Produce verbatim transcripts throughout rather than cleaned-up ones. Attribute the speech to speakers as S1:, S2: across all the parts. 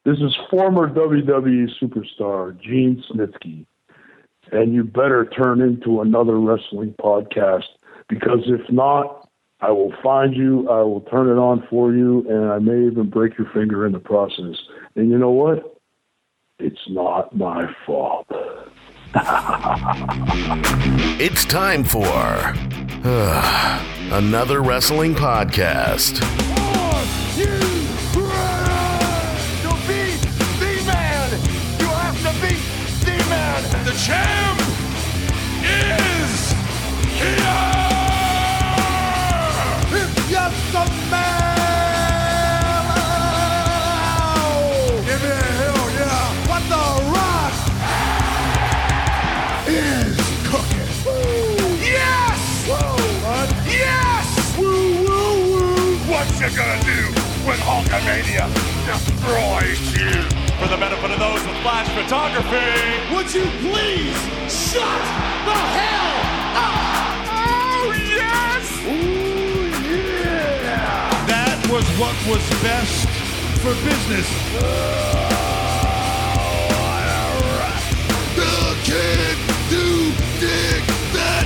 S1: This is former W W E superstar Gene Snitsky, and you better turn into another wrestling podcast, because if not, I will find you, I will turn it on for you, and I may even break your finger in the process. And you know what? It's not my fault.
S2: It's time for uh, another wrestling podcast.
S3: Are you ready to beat the man? You have to beat the man. The champ is here. It's just a man. Give me a hell yeah. What the Rock is cooking. Woo. Yes! Woo. What? Yes! Woo, woo, woo. What you gonna do when Hulkamania destroys you? For the benefit of those with flash photography, would you please shut the hell up? Oh, yes! Ooh, yeah! That was what was best for business. Oh, the kid do dig that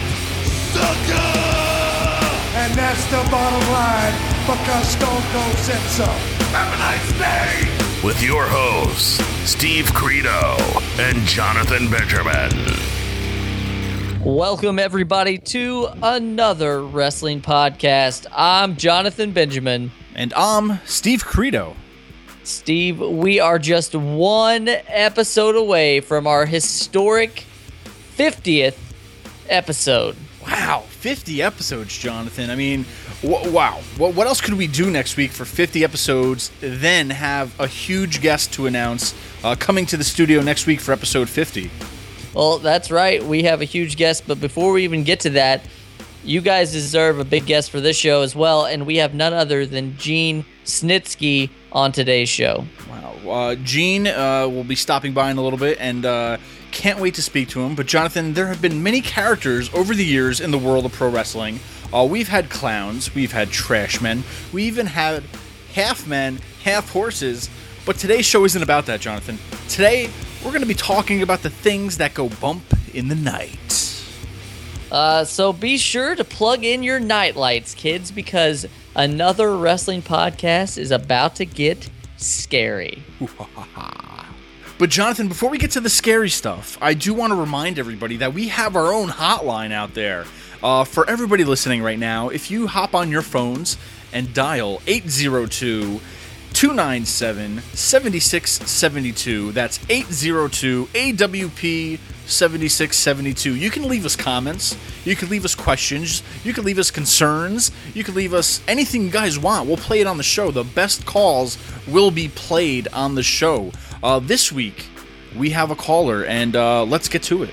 S3: sucker! And that's the bottom line, because Stone Cold said so. Have a nice day!
S2: With your hosts, Steve Credo and Jonathan Benjamin.
S4: Welcome, everybody, to another wrestling podcast. I'm Jonathan Benjamin.
S5: And I'm Steve Credo.
S4: Steve, we are just one episode away from our historic fiftieth episode.
S5: Wow, fifty episodes, Jonathan. I mean, w- wow. What, what else could we do next week for fifty episodes, then have a huge guest to announce uh, coming to the studio next week for episode fifty?
S4: Well, that's right. We have a huge guest, but before we even get to that, you guys deserve a big guest for this show as well, and we have none other than Gene Snitsky on today's show.
S5: Wow. Uh, Gene uh, will be stopping by in a little bit, and uh, can't wait to speak to him. But Jonathan, there have been many characters over the years in the world of pro wrestling. Uh, we've had clowns, we've had trash men, we even had half men, half horses. But today's show isn't about that, Jonathan. Today, we're going to be talking about the things that go bump in the night.
S4: Uh, so be sure to plug in your night lights, kids, because another wrestling podcast is about to get scary.
S5: But Jonathan, before we get to the scary stuff, I do want to remind everybody that we have our own hotline out there. Uh, for everybody listening right now, if you hop on your phones and dial eight zero two, two nine seven, seven six seven two, that's eight zero two A W P seven six seven two. You can leave us comments, you can leave us questions, you can leave us concerns, you can leave us anything you guys want. We'll play it on the show. The best calls will be played on the show. Uh, this week, we have a caller, and uh, let's get to it.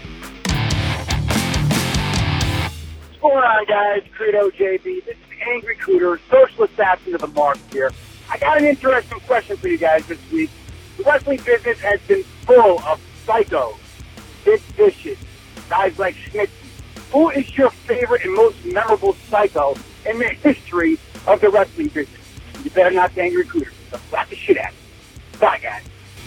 S6: What's going on, guys? Credo J B. This is Angry Cooter, social assassin of the mark here. I got an interesting question for you guys this week. The wrestling business has been full of psychos, big vicious, guys like Snitsky. Who is your favorite and most memorable psycho in the history of the wrestling business? You better not be Angry Cooter. They'll slap the shit out of you. Bye, guys.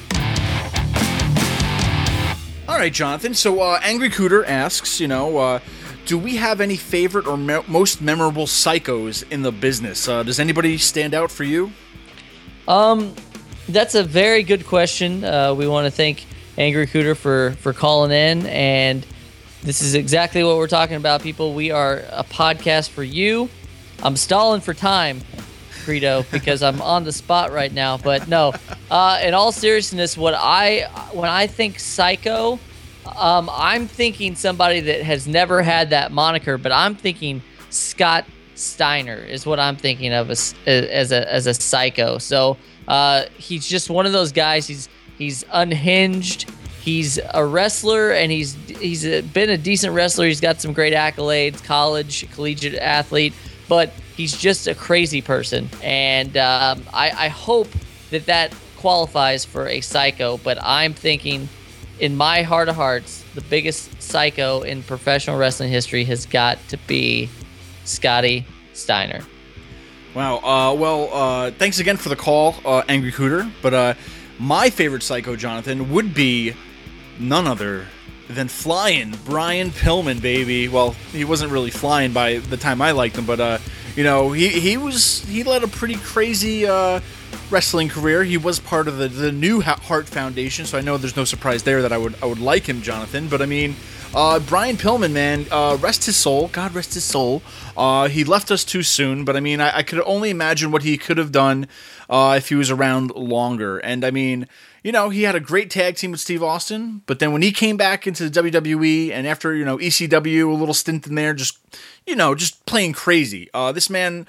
S5: All right, Jonathan. So, uh, Angry Cooter asks, you know, uh, do we have any favorite or me- most memorable psychos in the business? Uh, does anybody stand out for you?
S4: Um, that's a very good question. Uh, we want to thank Angry Cooter for, for calling in, and this is exactly what we're talking about, people. We are a podcast for you. I'm stalling for time, Credo, because I'm on the spot right now. But no, uh, in all seriousness, what I when I think psycho, um, I'm thinking somebody that has never had that moniker, but I'm thinking Scott Steiner is what I'm thinking of as as a as a psycho. So uh, he's just one of those guys. He's he's unhinged. He's a wrestler, and he's he's a, been a decent wrestler. He's got some great accolades, college, collegiate athlete, but he's just a crazy person. And um, I, I hope that that qualifies for a psycho, but I'm thinking in my heart of hearts, the biggest psycho in professional wrestling history has got to be Scotty Steiner.
S5: Wow. Uh, well, uh, thanks again for the call, uh, Angry Cooter. But uh, my favorite Psycho, Jonathan, would be none other than flying Brian Pillman, baby. Well, he wasn't really flying by the time I liked him, but uh, you know, he he was he led a pretty crazy uh, wrestling career. He was part of the the New Heart Foundation, so I know there's no surprise there that I would I would like him, Jonathan. But I mean, uh, Brian Pillman, man, uh, rest his soul, God rest his soul. Uh, he left us too soon, but I mean, I, I could only imagine what he could have done uh, if he was around longer. And I mean, you know, he had a great tag team with Steve Austin, but then when he came back into the W W E and after, you know, E C W, a little stint in there, just, you know, just playing crazy. Uh, this man,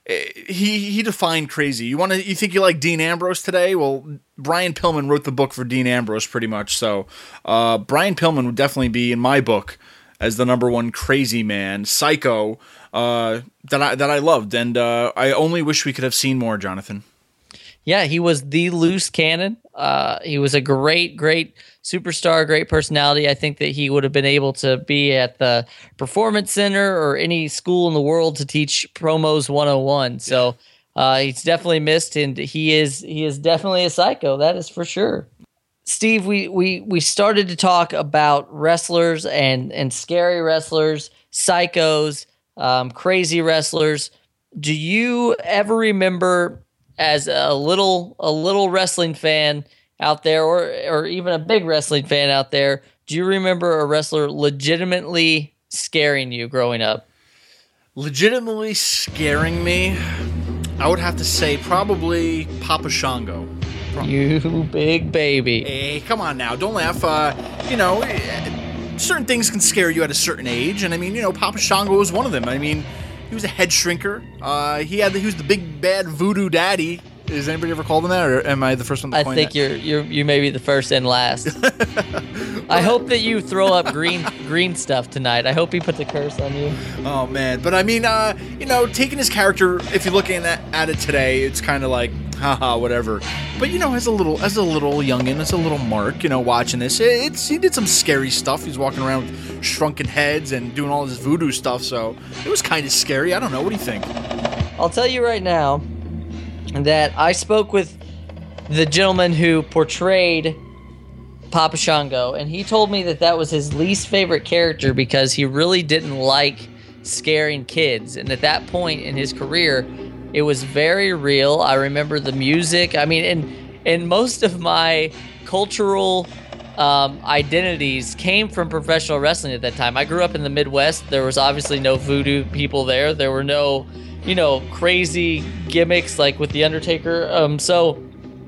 S5: he he defined crazy. You want to, you think you like Dean Ambrose today? Well, Brian Pillman wrote the book for Dean Ambrose pretty much. So uh, Brian Pillman would definitely be in my book as the number one crazy man, psycho, uh, that I that I loved. And uh, I only wish we could have seen more, Jonathan.
S4: Yeah, he was the loose cannon. Uh, he was a great, great superstar, great personality. I think that he would have been able to be at the Performance Center or any school in the world to teach promos one oh one. So uh, he's definitely missed, and he is he is definitely a psycho. That is for sure. Steve, we we we started to talk about wrestlers and and scary wrestlers, psychos, um, crazy wrestlers. Do you ever remember, as a little a little wrestling fan out there, or or even a big wrestling fan out there, do you remember a wrestler legitimately scaring you growing up?
S5: Legitimately scaring me, I would have to say probably Papa Shango.
S4: You big baby.
S5: Hey, come on now, don't laugh. Uh, you know, certain things can scare you at a certain age, and I mean, you know, Papa Shango was one of them. I mean, he was a head shrinker. Uh, he had the, he was the big bad voodoo daddy. Has anybody ever called him that, or am I the first one to
S4: I
S5: coin
S4: think
S5: that?
S4: you're you're you may be the first and last. I hope that you throw up green green stuff tonight. I hope he puts a curse on you.
S5: Oh man, but I mean, uh, you know, taking his character, if you're looking at, at it today, it's kind of like, haha, whatever. But you know, as a little as a little youngin, as a little mark, you know, watching this, it's he did some scary stuff. He's walking around with shrunken heads and doing all this voodoo stuff, so it was kind of scary. I don't know. What do you think?
S4: I'll tell you right now that I spoke with the gentleman who portrayed Papa Shango, and he told me that that was his least favorite character because he really didn't like scaring kids. And at that point in his career, it was very real. I remember the music. I mean, and and most of my cultural um, identities came from professional wrestling at that time. I grew up in the Midwest. There was obviously no voodoo people there. There were no, you know, crazy gimmicks like with The Undertaker. Um, so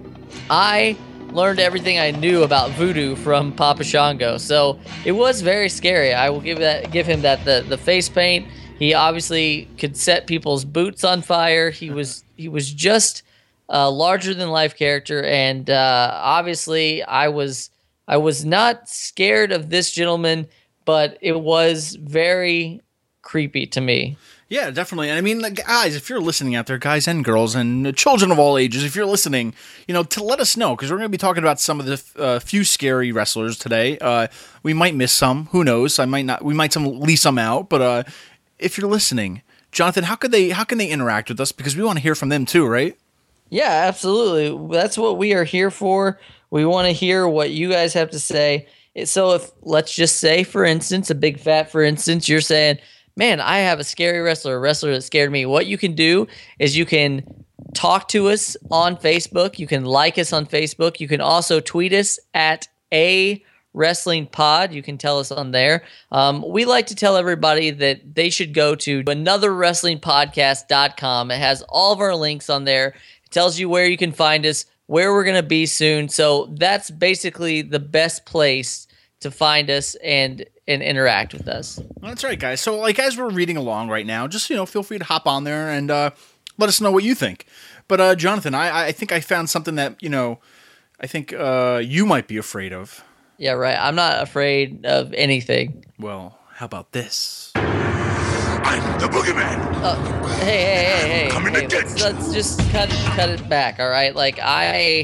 S4: I learned everything I knew about voodoo from Papa Shango. So it was very scary. I will give that give him that. The the face paint. He obviously could set people's boots on fire. He was he was just a larger than life character, and uh, obviously I was I was not scared of this gentleman, but it was very creepy to me.
S5: Yeah, definitely. And I mean, guys, if you're listening out there, guys and girls and children of all ages, if you're listening, you know, to let us know, because we're going to be talking about some of the uh, few scary wrestlers today. Uh, we might miss some. Who knows? I might not. We might some leave some out. But uh, if you're listening, Jonathan, how could they? How can they interact with us? Because we want to hear from them too, right?
S4: Yeah, absolutely. That's what we are here for. We want to hear what you guys have to say. So if, let's just say, for instance, a big fat, for instance, you're saying, man, I have a scary wrestler, a wrestler that scared me. What you can do is you can talk to us on Facebook. You can like us on Facebook. You can also tweet us at a wrestling pod. You can tell us on there. Um, we like to tell everybody that they should go to another wrestling podcast dot com. It has all of our links on there. It tells you where you can find us, where we're going to be soon. So that's basically the best place to find us and and interact with us.
S5: That's right, guys. So, like, as we're reading along right now, just, you know, feel free to hop on there and uh, let us know what you think. But, uh, Jonathan, I, I think I found something that, you know, I think uh, you might be afraid of.
S4: Yeah, right. I'm not afraid of anything.
S5: Well, how about this?
S3: I'm the boogeyman.
S4: Uh, hey, hey, hey, hey.
S3: Coming
S4: hey
S3: to get
S4: let's,
S3: you.
S4: let's just cut cut it back, all right? Like, I...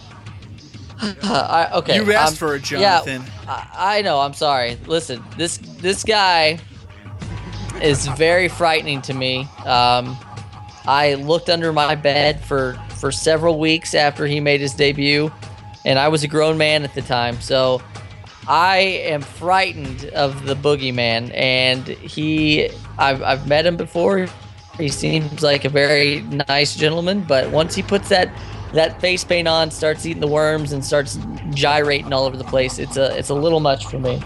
S4: I okay.
S5: You asked
S4: um,
S5: for it, Jonathan.
S4: Yeah, I, I know. I'm sorry. Listen, this this guy is very frightening to me. Um, I looked under my bed for, for several weeks after he made his debut. and I was a grown man at the time, so I am frightened of the boogeyman. And he, I've I've met him before. He seems like a very nice gentleman, but once he puts that that face paint on, starts eating the worms, and starts gyrating all over the place, it's a it's a little much for me.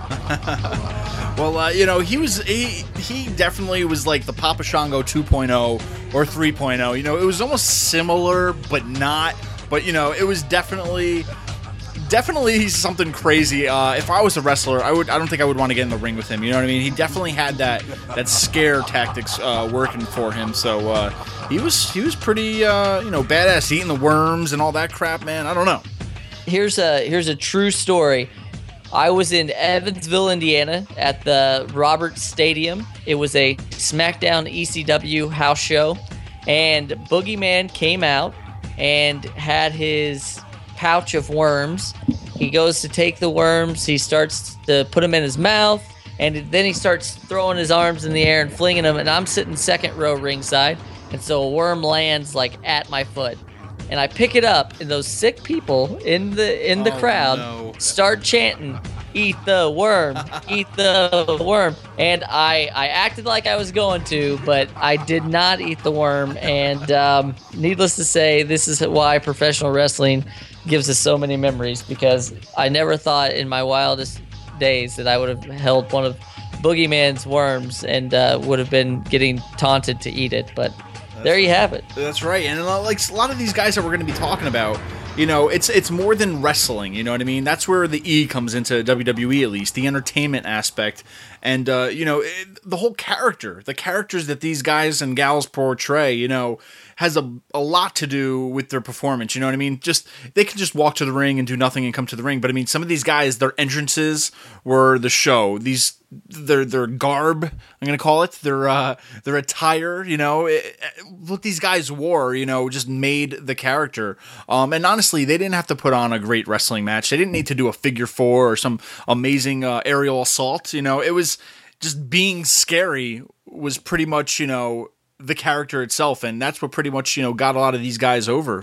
S5: Well, uh, you know, he was he he definitely was like the Papa Shango two point oh or three point oh. You know, it was almost similar, but not. But you know, it was definitely definitely something crazy. Uh, if I was a wrestler, I would I don't think I would want to get in the ring with him. You know what I mean? He definitely had that that scare tactics uh, working for him. So uh, he was he was pretty uh, you know badass, eating the worms and all that crap, man. I don't know.
S4: Here's a here's a true story. I was in Evansville, Indiana, at the Roberts Stadium. It was a SmackDown E C W house show, and Boogeyman came out and had his pouch of worms. He goes to take the worms. He starts to put them in his mouth, and then he starts throwing his arms in the air and flinging them. And I'm sitting second row ringside, and so a worm lands like at my foot. And I pick it up, and those sick people in the in the
S5: Oh,
S4: crowd
S5: no.
S4: start chanting, "Eat the worm, eat the worm." And I, I acted like I was going to, but I did not eat the worm. And um, needless to say, this is why professional wrestling gives us so many memories, because I never thought in my wildest days that I would have held one of Boogeyman's worms and uh, would have been getting taunted to eat it. But there you have it.
S5: That's right, and uh, like a lot of these guys that we're going to be talking about, you know, it's it's more than wrestling. You know what I mean? That's where the E comes into W W E, at least the entertainment aspect, and uh, you know, it, the whole character, the characters that these guys and gals portray, you know, has a a lot to do with their performance. You know what I mean? Just they can just walk to the ring and do nothing and come to the ring, but I mean, some of these guys, their entrances were the show. These their their garb, I'm gonna call it, their uh, their attire, you know, it, what these guys wore, you know, just made the character. Um, and honestly, they didn't have to put on a great wrestling match. They didn't need to do a figure four or some amazing uh, aerial assault. You know, it was just being scary was pretty much, you know, the character itself, and that's what pretty much, you know, got a lot of these guys over.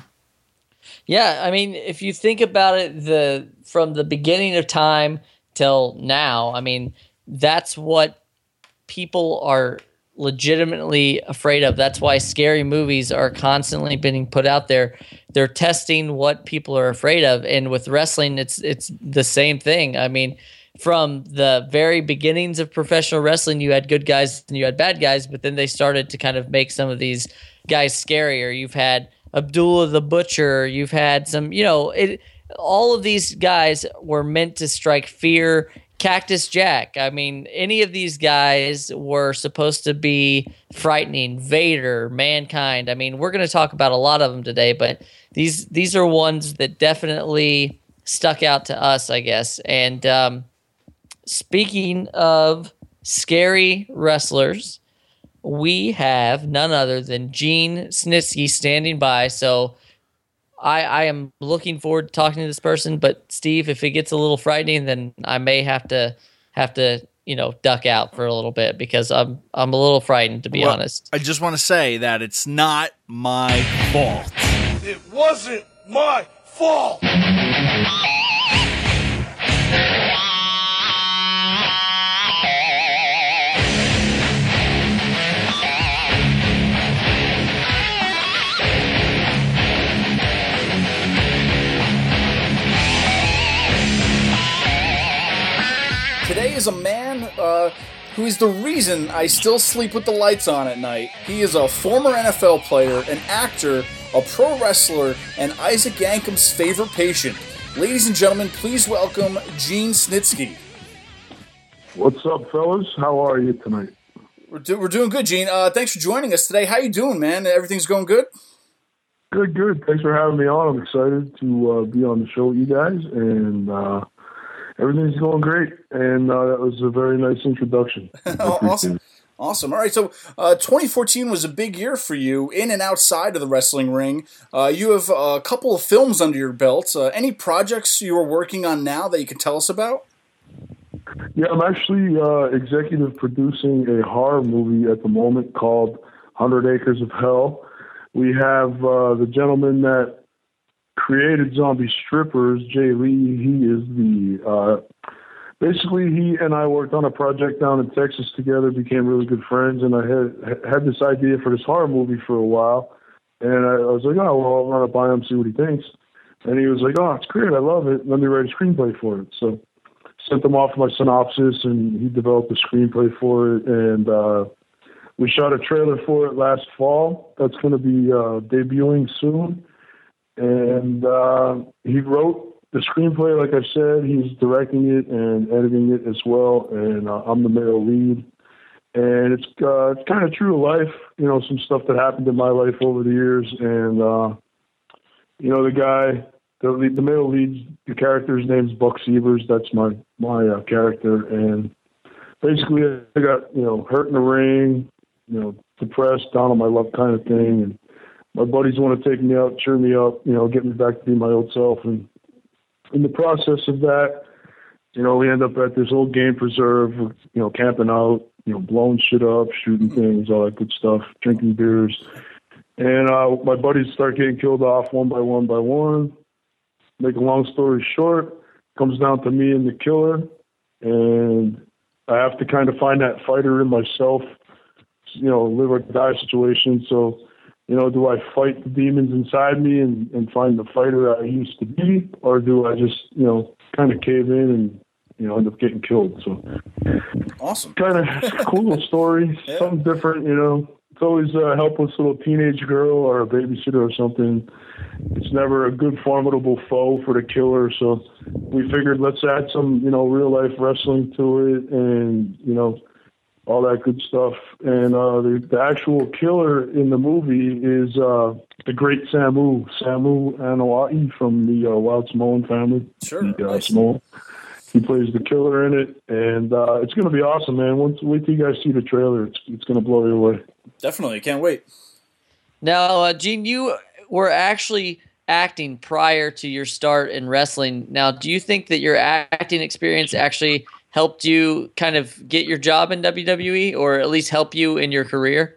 S4: Yeah, I mean, if you think about it, the from the beginning of time till now, I mean, that's what people are legitimately afraid of. That's why scary movies are constantly being put out there. They're testing what people are afraid of, and with wrestling, it's it's the same thing. I mean, from the very beginnings of professional wrestling, you had good guys and you had bad guys, but then they started to kind of make some of these guys scarier. You've had Abdullah the Butcher. You've had some, you know, it. All of these guys were meant to strike fear. Cactus Jack. I mean, any of these guys were supposed to be frightening. Vader, Mankind. I mean, we're going to talk about a lot of them today, but these these are ones that definitely stuck out to us, I guess. And um, speaking of scary wrestlers, we have none other than Gene Snitsky standing by. So I, I am looking forward to talking to this person, but Steve, if it gets a little frightening, then I may have to have to, you know, duck out for a little bit, because I'm I'm a little frightened, to be
S5: Well,
S4: honest.
S5: I just want to say that it's not my fault.
S3: It wasn't my fault.
S5: Today is a man uh, who is the reason I still sleep with the lights on at night. He is a former N F L player, an actor, a pro wrestler, and Isaac Yankum's favorite patient. Ladies and gentlemen, please welcome Gene Snitsky.
S1: What's up, fellas? How are you tonight?
S5: We're, do- we're doing good, Gene. Uh, thanks for joining us today. How you doing, man? Everything's going good?
S1: Good, good. Thanks for having me on. I'm excited to uh, be on the show with you guys, and uh, everything's going great. And uh, that was a very nice introduction.
S5: Awesome. Awesome. All right, so uh, twenty fourteen was a big year for you in and outside of the wrestling ring. Uh, you have a couple of films under your belt. Uh, any projects you are working on now that you can tell us about?
S1: Yeah, I'm actually uh, executive producing a horror movie at the moment called one hundred Acres of Hell. We have uh, the gentleman that created Zombie Strippers, Jay Lee, he is the, uh, basically he and I worked on a project down in Texas together, became really good friends, and I had had this idea for this horror movie for a while, and I, I was like, oh, well, I'll run it by him, see what he thinks. And he was like, oh, it's great, I love it, let me write a screenplay for it. So sent him off my synopsis, and he developed a screenplay for it, and uh, we shot a trailer for it last fall. That's going to be uh, debuting soon. And uh, he wrote the screenplay, like I said. He's directing it and editing it as well. And uh, I'm the male lead. And it's uh, it's kind of true to life, you know, some stuff that happened in my life over the years. And, uh, you know, the guy, the, lead, the male lead, the character's name's Buck Severs. That's my, my uh, character. And basically I got, you know, hurt in the ring, you know, depressed, down on my luck kind of thing. And my buddies want to take me out, cheer me up, you know, get me back to be my old self. And in the process of that, you know, we end up at this old game preserve, you know, camping out, you know, blowing shit up, shooting things, all that good stuff, drinking beers. And uh, my buddies start getting killed off one by one by one. Make a long story short, comes down to me and the killer. And I have to kind of find that fighter in myself, you know, live or die situation. So, you know, do I fight the demons inside me and, and find the fighter I used to be, or do I just, you know, kind of cave in and, you know, end up getting killed? So,
S5: awesome.
S1: Kind of cool little story, yeah. Something different, you know. It's always a helpless little teenage girl or a babysitter or something. It's never a good, formidable foe for the killer. So we figured let's add some, you know, real life wrestling to it, and, you know, all that good stuff. And uh, the, the actual killer in the movie is uh, the great Samu, Samu Anawai from the uh, Wild Samoan family.
S5: Sure.
S1: The, uh, Samoan. He plays the killer in it, and uh, it's going to be awesome, man. Once wait till you guys see the trailer, it's it's going to blow you away.
S5: Definitely, can't wait.
S4: Now, uh, Gene, you were actually acting prior to your start in wrestling. Now, do you think that your acting experience actually helped you kind of get your job in W W E, or at least help you in your career?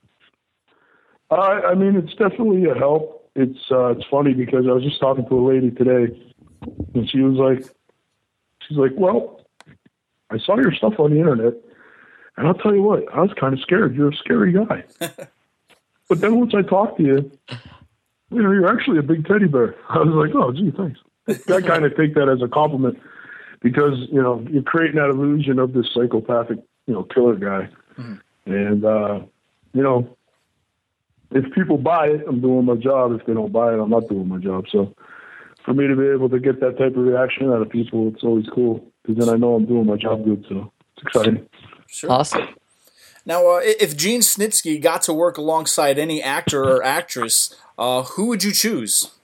S1: Uh, I mean, it's definitely a help. It's uh, it's funny because I was just talking to a lady today, and she was like, she's like, well, I saw your stuff on the internet, and I'll tell you what, I was kind of scared. You're a scary guy. But then once I talked to you, you know, you're actually a big teddy bear. I was like, oh, gee, thanks. I kind of take that as a compliment. Because, you know, you're creating that illusion of this psychopathic, you know, killer guy. Mm-hmm. And, uh, you know, if people buy it, I'm doing my job. If they don't buy it, I'm not doing my job. So for me to be able to get that type of reaction out of people, it's always cool. Because then I know I'm doing my job good. So it's exciting.
S4: Sure. Awesome.
S5: Now, uh, if Gene Snitsky got to work alongside any actor or actress, uh, who would you choose?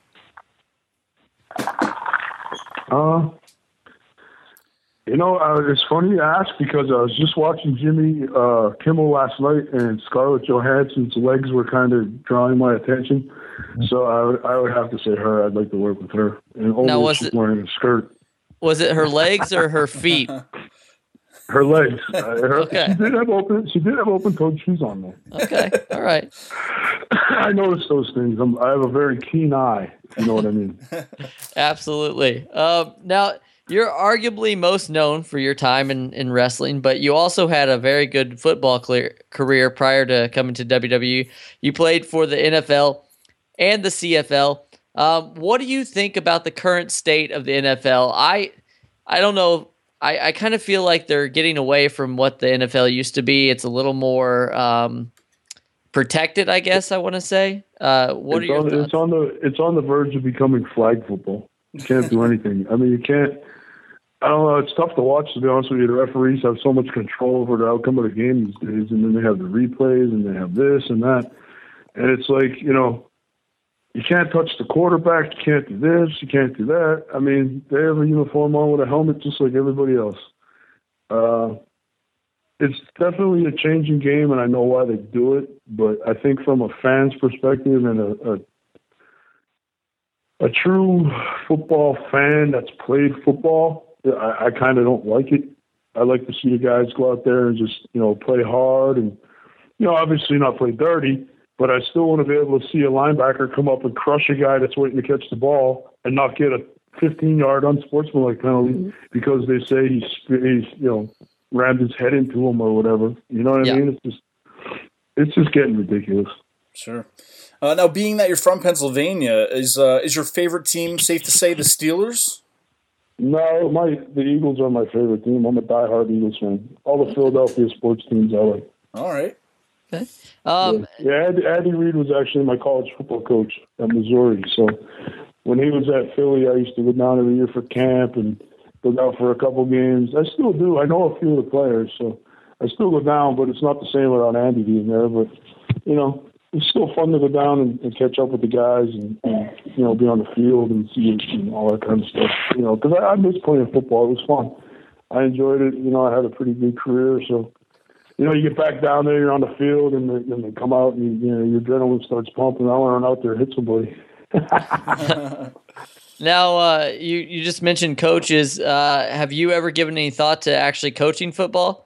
S1: Uh... You know, uh, it's funny you ask because I was just watching Jimmy uh, Kimmel last night, and Scarlett Johansson's legs were kind of drawing my attention. So I, I would have to say her. I'd like to work with her. And
S4: now, was
S1: she's
S4: it,
S1: wearing a skirt.
S4: Was it her legs or her feet?
S1: Her legs. Uh, her,
S4: okay.
S1: She did have open. She did have open-toed shoes on there.
S4: Okay. All right.
S1: I noticed those things. I'm, I have a very keen eye. If you know what I mean?
S4: Absolutely. Um, now. You're arguably most known for your time in, in wrestling, but you also had a very good football clear, career prior to coming to W W E. You played for the N F L and the C F L. Um, what do you think about the current state of the N F L? I I don't know. I, I kind of feel like they're getting away from what the N F L used to be. It's a little more um, protected, I guess I want to say. Uh, what
S1: it's
S4: are your
S1: on,
S4: thoughts?
S1: It's on the it's on the verge of becoming flag football. You can't do anything. I mean, you can't. I don't know. It's tough to watch, to be honest with you. The referees have so much control over the outcome of the game these days, and then they have the replays, and they have this and that. And it's like, you know, you can't touch the quarterback. You can't do this. You can't do that. I mean, they have a uniform on with a helmet just like everybody else. Uh, it's definitely a changing game, and I know why they do it. But I think from a fan's perspective and a, a a true football fan that's played football, I, I kind of don't like it. I like to see the guys go out there and just, you know, play hard and, you know, obviously not play dirty, but I still want to be able to see a linebacker come up and crush a guy that's waiting to catch the ball and not get a fifteen-yard unsportsmanlike penalty mm-hmm. because they say he's, he's, you know, rammed his head into him or whatever. You know what yeah. I mean? It's just, it's just getting ridiculous.
S5: Sure. Uh, now, being that you're from Pennsylvania, is uh, is your favorite team, safe to say, the Steelers?
S1: No, my the Eagles are my favorite team. I'm a diehard Eagles fan. All the Philadelphia sports teams I like.
S5: All right.
S4: Okay. Um,
S1: yeah, yeah Andy, Andy Reid was actually my college football coach at Missouri. So when he was at Philly, I used to go down every year for camp and go down for a couple games. I still do. I know a few of the players, so I still go down, but it's not the same without Andy being there. But, you know, it's still fun to go down and, and catch up with the guys and, and, you know, be on the field and see and all that kind of stuff. You know, because I, I miss playing football. It was fun. I enjoyed it. You know, I had a pretty good career. So, you know, you get back down there, you're on the field, and they, and they come out, and, you know, your adrenaline starts pumping. I want to run out there and hit somebody.
S4: Now, uh, you, you just mentioned coaches. Uh, have you ever given any thought to actually coaching football?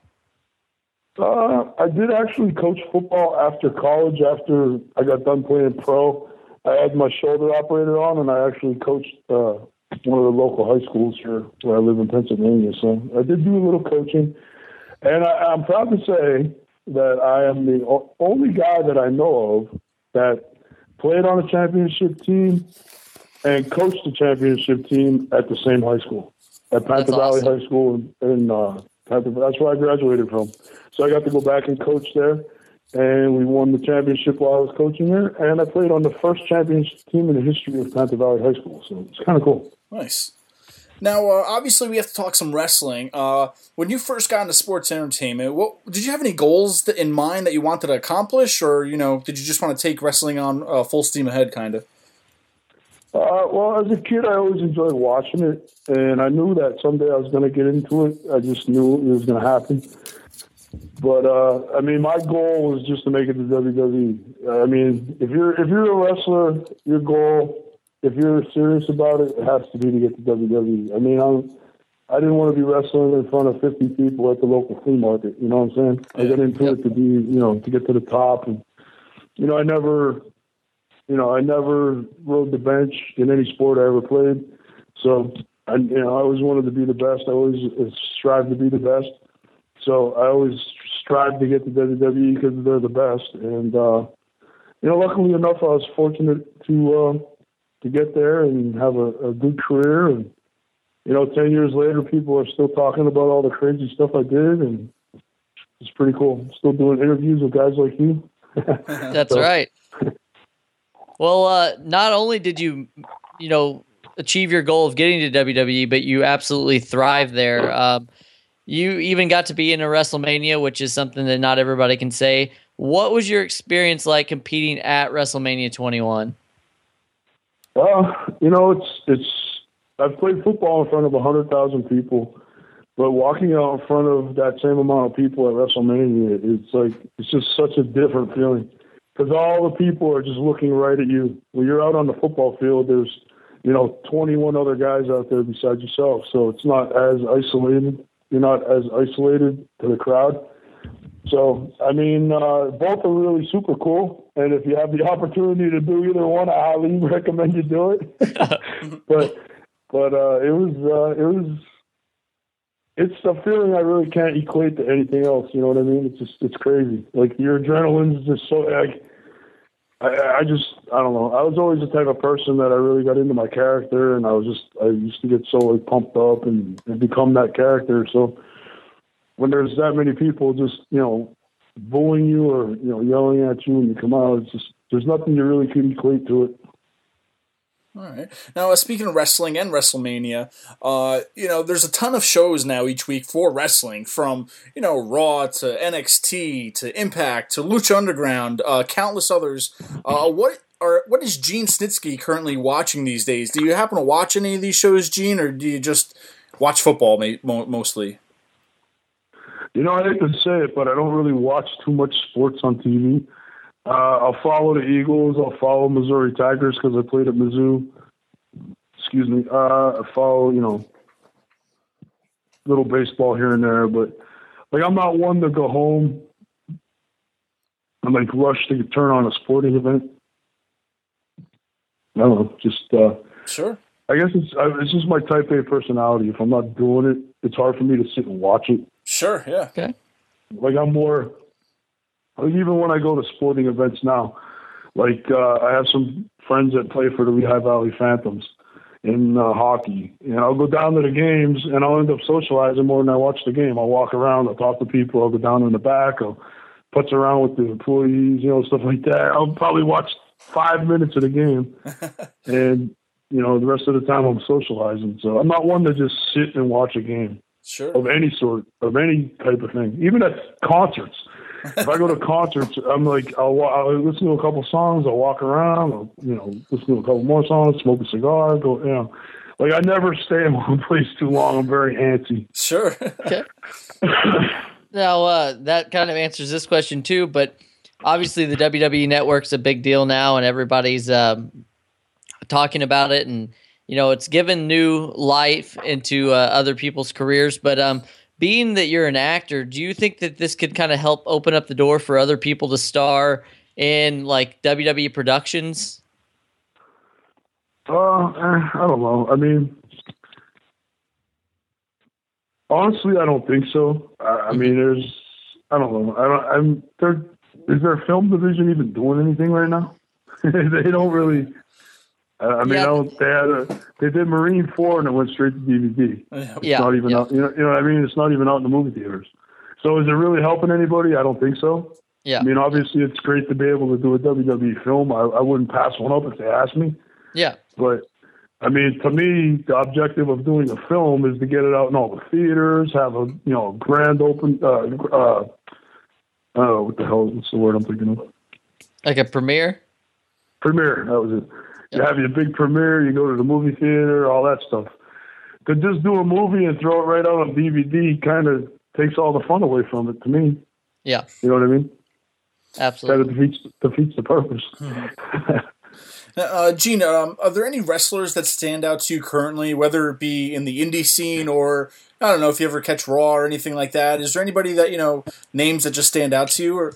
S1: Uh, I did actually coach football after college. After I got done playing pro, I had my shoulder operated on, and I actually coached uh, one of the local high schools here where I live in Pennsylvania. So I did do a little coaching, and I, I'm proud to say that I am the o- only guy that I know of that played on a championship team and coached the championship team at the same high school, at Panther Valley High School in, in uh, Panther. That's where I graduated from. So I got to go back and coach there, and we won the championship while I was coaching there. And I played on the first championship team in the history of Panther Valley High School. So it's kind of cool.
S5: Nice. Now, uh, obviously, we have to talk some wrestling. Uh, when you first got into sports entertainment, what did you have any goals in mind that you wanted to accomplish, or you know, did you just want to take wrestling on uh, full steam ahead, kind of?
S1: Uh, well, as a kid, I always enjoyed watching it, and I knew that someday I was going to get into it. I just knew it was going to happen. But uh, I mean, my goal was just to make it to W W E. I mean, if you're if you're a wrestler, your goal, if you're serious about it, it has to be to get to W W E. I mean, I'm, I didn't want to be wrestling in front of fifty people at the local flea market. You know what I'm saying? I got into yep. it to be, you know, to get to the top. And you know, I never, you know, I never rode the bench in any sport I ever played. So I, you know, I always wanted to be the best. I always strive to be the best. So I always strive to get to W W E because they're the best. And, uh, you know, luckily enough, I was fortunate to uh, to get there and have a, a good career. And, you know, ten years later, people are still talking about all the crazy stuff I did. And it's pretty cool. Still doing interviews with guys like you.
S4: That's so. Right. Well, uh, not only did you, you know, achieve your goal of getting to W W E, but you absolutely thrived there. Um, You even got to be in a WrestleMania, which is something that not everybody can say. What was your experience like competing at WrestleMania twenty-one?
S1: Well, you know, it's it's. I've played football in front of a hundred thousand people, but walking out in front of that same amount of people at WrestleMania, it's like it's just such a different feeling because all the people are just looking right at you. When you're out on the football field, there's you know twenty-one other guys out there besides yourself, so it's not as isolated. You're not as isolated to the crowd. So, I mean, uh, both are really super cool. And if you have the opportunity to do either one, I highly recommend you do it. but but uh, it was, uh, it was, it's a feeling I really can't equate to anything else. You know what I mean? It's just, it's crazy. Like your adrenaline is just so, like, I, I just, I don't know. I was always the type of person that I really got into my character, and I was just, I used to get so like pumped up and, and become that character. So when there's that many people just, you know, booing you or, you know, yelling at you when you come out, it's just, there's nothing you really can equate to it.
S5: All right. Now, uh, speaking of wrestling and WrestleMania, uh, you know, there's a ton of shows now each week for wrestling, from, you know, Raw to N X T to Impact to Lucha Underground, uh, countless others. Uh, what are what is Gene Snitsky currently watching these days? Do you happen to watch any of these shows, Gene, or do you just watch football mostly?
S1: You know, I hate to say it, but I don't really watch too much sports on T V. Uh, I'll follow the Eagles. I'll follow Missouri Tigers because I played at Mizzou. Excuse me. Uh, I follow, you know, little baseball here and there. But, like, I'm not one to go home and like rush to turn on a sporting event. I don't know, just uh,
S5: Sure.
S1: I guess it's uh, it's just my type A personality. If I'm not doing it, it's hard for me to sit and watch it.
S5: Sure. Yeah.
S4: Okay.
S1: Like I'm more, like even when I go to sporting events now, like uh, I have some friends that play for the Lehigh Valley Phantoms in uh, hockey, and I'll go down to the games and I'll end up socializing more than I watch the game. I'll walk around, I'll talk to people, I'll go down in the back, I'll putz around with the employees, you know, stuff like that. I'll probably watch five minutes of the game, and you know, the rest of the time I'm socializing. So I'm not one to just sit and watch a game.
S5: Sure.
S1: Of any sort, of any type of thing, even at concerts. If I go to concerts, I'm like, I'll, I'll listen to a couple songs, I'll walk around, I'll, you know, listen to a couple more songs, smoke a cigar, go, you know. Like, I never stay in one place too long. I'm very antsy.
S5: Sure.
S4: Okay. Now, uh, that kind of answers this question, too, but obviously the W W E Network's a big deal now, and everybody's um, talking about it, and you know, it's given new life into uh, other people's careers. But um, being that you're an actor, do you think that this could kind of help open up the door for other people to star in like W W E productions?
S1: Uh, I don't know. I mean, honestly, I don't think so. I, I mean, there's, I don't know. I don't. I'm. There is there a film division even doing anything right now? They don't really. I mean,
S4: Yeah.
S1: I don't, they had a, they did Marine Four and it went straight to D V D. It's
S4: Yeah,
S1: not even
S4: yeah.
S1: out. You know, you know what I mean? It's not even out in the movie theaters. So is it really helping anybody? I don't think so.
S4: Yeah.
S1: I mean, obviously, it's great to be able to do a W W E film. I, I wouldn't pass one up if they asked me.
S4: Yeah.
S1: But I mean, to me, the objective of doing a film is to get it out in all the theaters, have a you know grand open. Uh, uh, uh, what the hell? What's the word I'm thinking of?
S4: Like a premiere?
S1: Premiere. That was it. You have your big premiere, you go to the movie theater, all that stuff. To just do a movie and throw it right out on D V D kind of takes all the fun away from it to me.
S4: Yeah.
S1: You know what I mean?
S4: Absolutely.
S1: Kind of defeats, defeats the purpose.
S5: Uh, Gene, um, are there any wrestlers that stand out to you currently, whether it be in the indie scene or, I don't know, if you ever catch Raw or anything like that? Is there anybody that, you know, names that just stand out to you? Or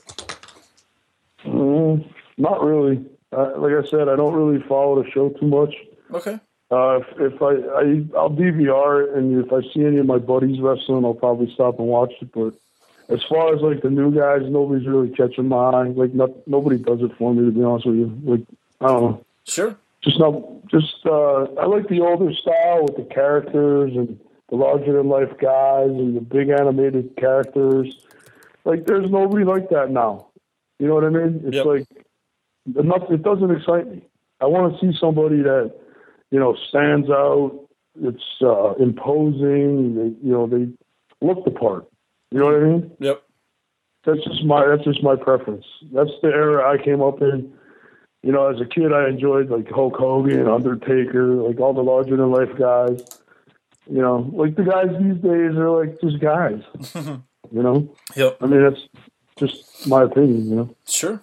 S1: Mm, not really. Uh, like I said, I don't really follow the show too much.
S5: Okay.
S1: Uh, if, if I, I, I'll D V R it, and if I see any of my buddies wrestling, I'll probably stop and watch it. But as far as like the new guys, nobody's really catching my eye. Like not, nobody does it for me, to be honest with you. Like I don't know.
S5: Sure.
S1: Just not. Just uh, I like the older style with the characters and the larger than life guys and the big animated characters. Like there's nobody like that now. You know what I mean? It's
S5: Yep.
S1: like enough. It doesn't excite me. I want to see somebody that you know stands out. It's uh, imposing. They, you know, they look the part. You know what I mean?
S5: Yep.
S1: That's just my that's just my preference. That's the era I came up in. You know, as a kid, I enjoyed like Hulk Hogan, Undertaker, like all the larger than life guys. You know, like the guys these days are like just guys. You know?
S5: Yep.
S1: I mean, that's just my opinion. You know?
S5: Sure.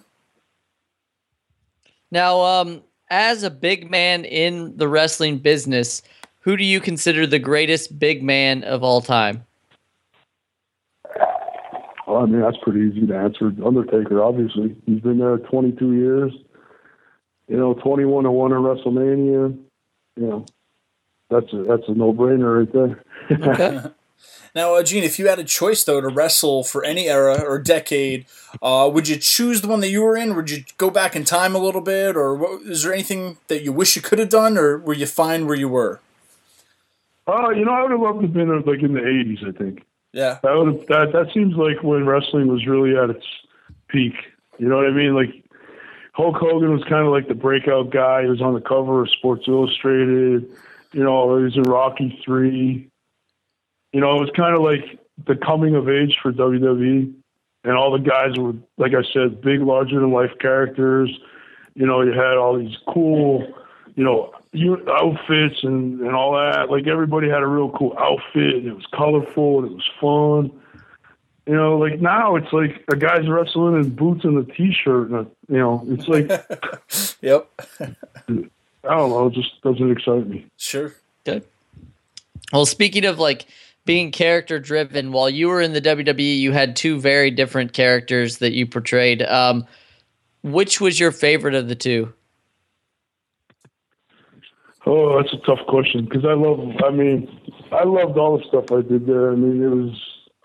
S4: Now, um, as a big man in the wrestling business, who do you consider the greatest big man of all time?
S1: Well, I mean, that's pretty easy to answer. Undertaker, obviously, he's been there twenty-two years. You know, twenty-one and one in WrestleMania. You know, that's a that's a no-brainer right there.
S4: Okay.
S5: Now, uh, Gene, if you had a choice, though, to wrestle for any era or decade, uh, would you choose the one that you were in? Would you go back in time a little bit? Or what, is there anything that you wish you could have done? Or were you fine where you were?
S1: Oh, you know, I would have loved to have been uh, like in the eighties, I think.
S5: Yeah.
S1: That would have, that that seems like when wrestling was really at its peak. You know what I mean? Like Hulk Hogan was kind of like the breakout guy. He was on the cover of Sports Illustrated. You know, he was in Rocky three. You know, it was kind of like the coming of age for W W E, and all the guys were, like I said, big, larger than life characters. You know, you had all these cool, you know, outfits and, and all that. Like everybody had a real cool outfit, and it was colorful and it was fun. You know, like now it's like a guy's wrestling in boots and a t-shirt, and a, you know, it's like
S5: Yep.
S1: I don't know, it just doesn't excite me.
S5: Sure.
S4: Good. Well, speaking of like being character driven. While you were in the W W E, you had two very different characters that you portrayed. Um, which was your favorite of the two?
S1: Oh, that's a tough question because I love. I mean, I loved all the stuff I did there. I mean, it was.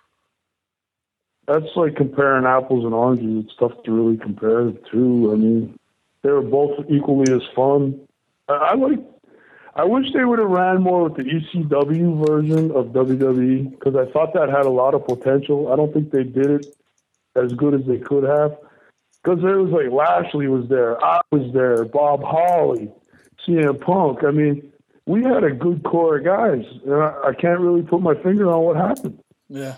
S1: That's like comparing apples and oranges. It's tough to really compare the two. I mean, they were both equally as fun. I, I like. I wish they would have ran more with the E C W version of W W E because I thought that had a lot of potential. I don't think they did it as good as they could have because there was like Lashley was there, I was there, Bob Holly, C M Punk. I mean, we had a good core of guys, and I, I can't really put my finger on what happened.
S5: Yeah.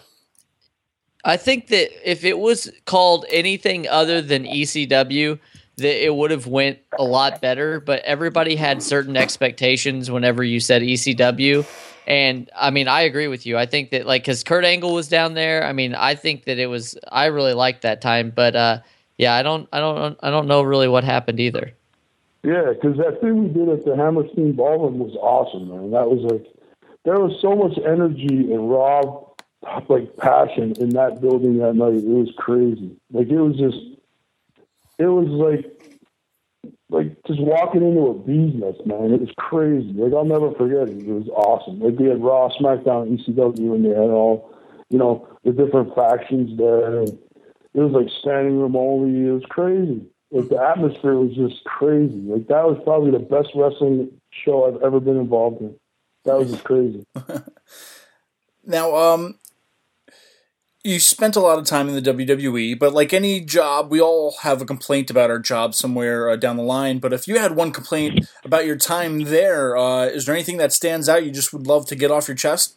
S4: I think that if it was called anything other than E C W, that it would have went a lot better, but everybody had certain expectations whenever you said E C W. And I mean, I agree with you. I think that like, cause Kurt Angle was down there. I mean, I think that it was, I really liked that time, but uh, yeah, I don't, I don't, I don't know really what happened either.
S1: Yeah. Cause that thing we did at the Hammerstein Ballroom was awesome, man. That was like, there was so much energy and raw, like passion in that building that night. It was crazy. Like it was just, it was like, like just walking into a bee's nest, man. It was crazy. Like I'll never forget it. It was awesome. Like we had Raw, SmackDown, E C W, and they had all, you know, the different factions there. And it was like standing room only. It was crazy. Like the atmosphere was just crazy. Like that was probably the best wrestling show I've ever been involved in. That was just crazy.
S5: Now, um, you spent a lot of time in the W W E, but like any job, we all have a complaint about our job somewhere uh, down the line. But if you had one complaint about your time there, uh, is there anything that stands out you just would love to get off your chest?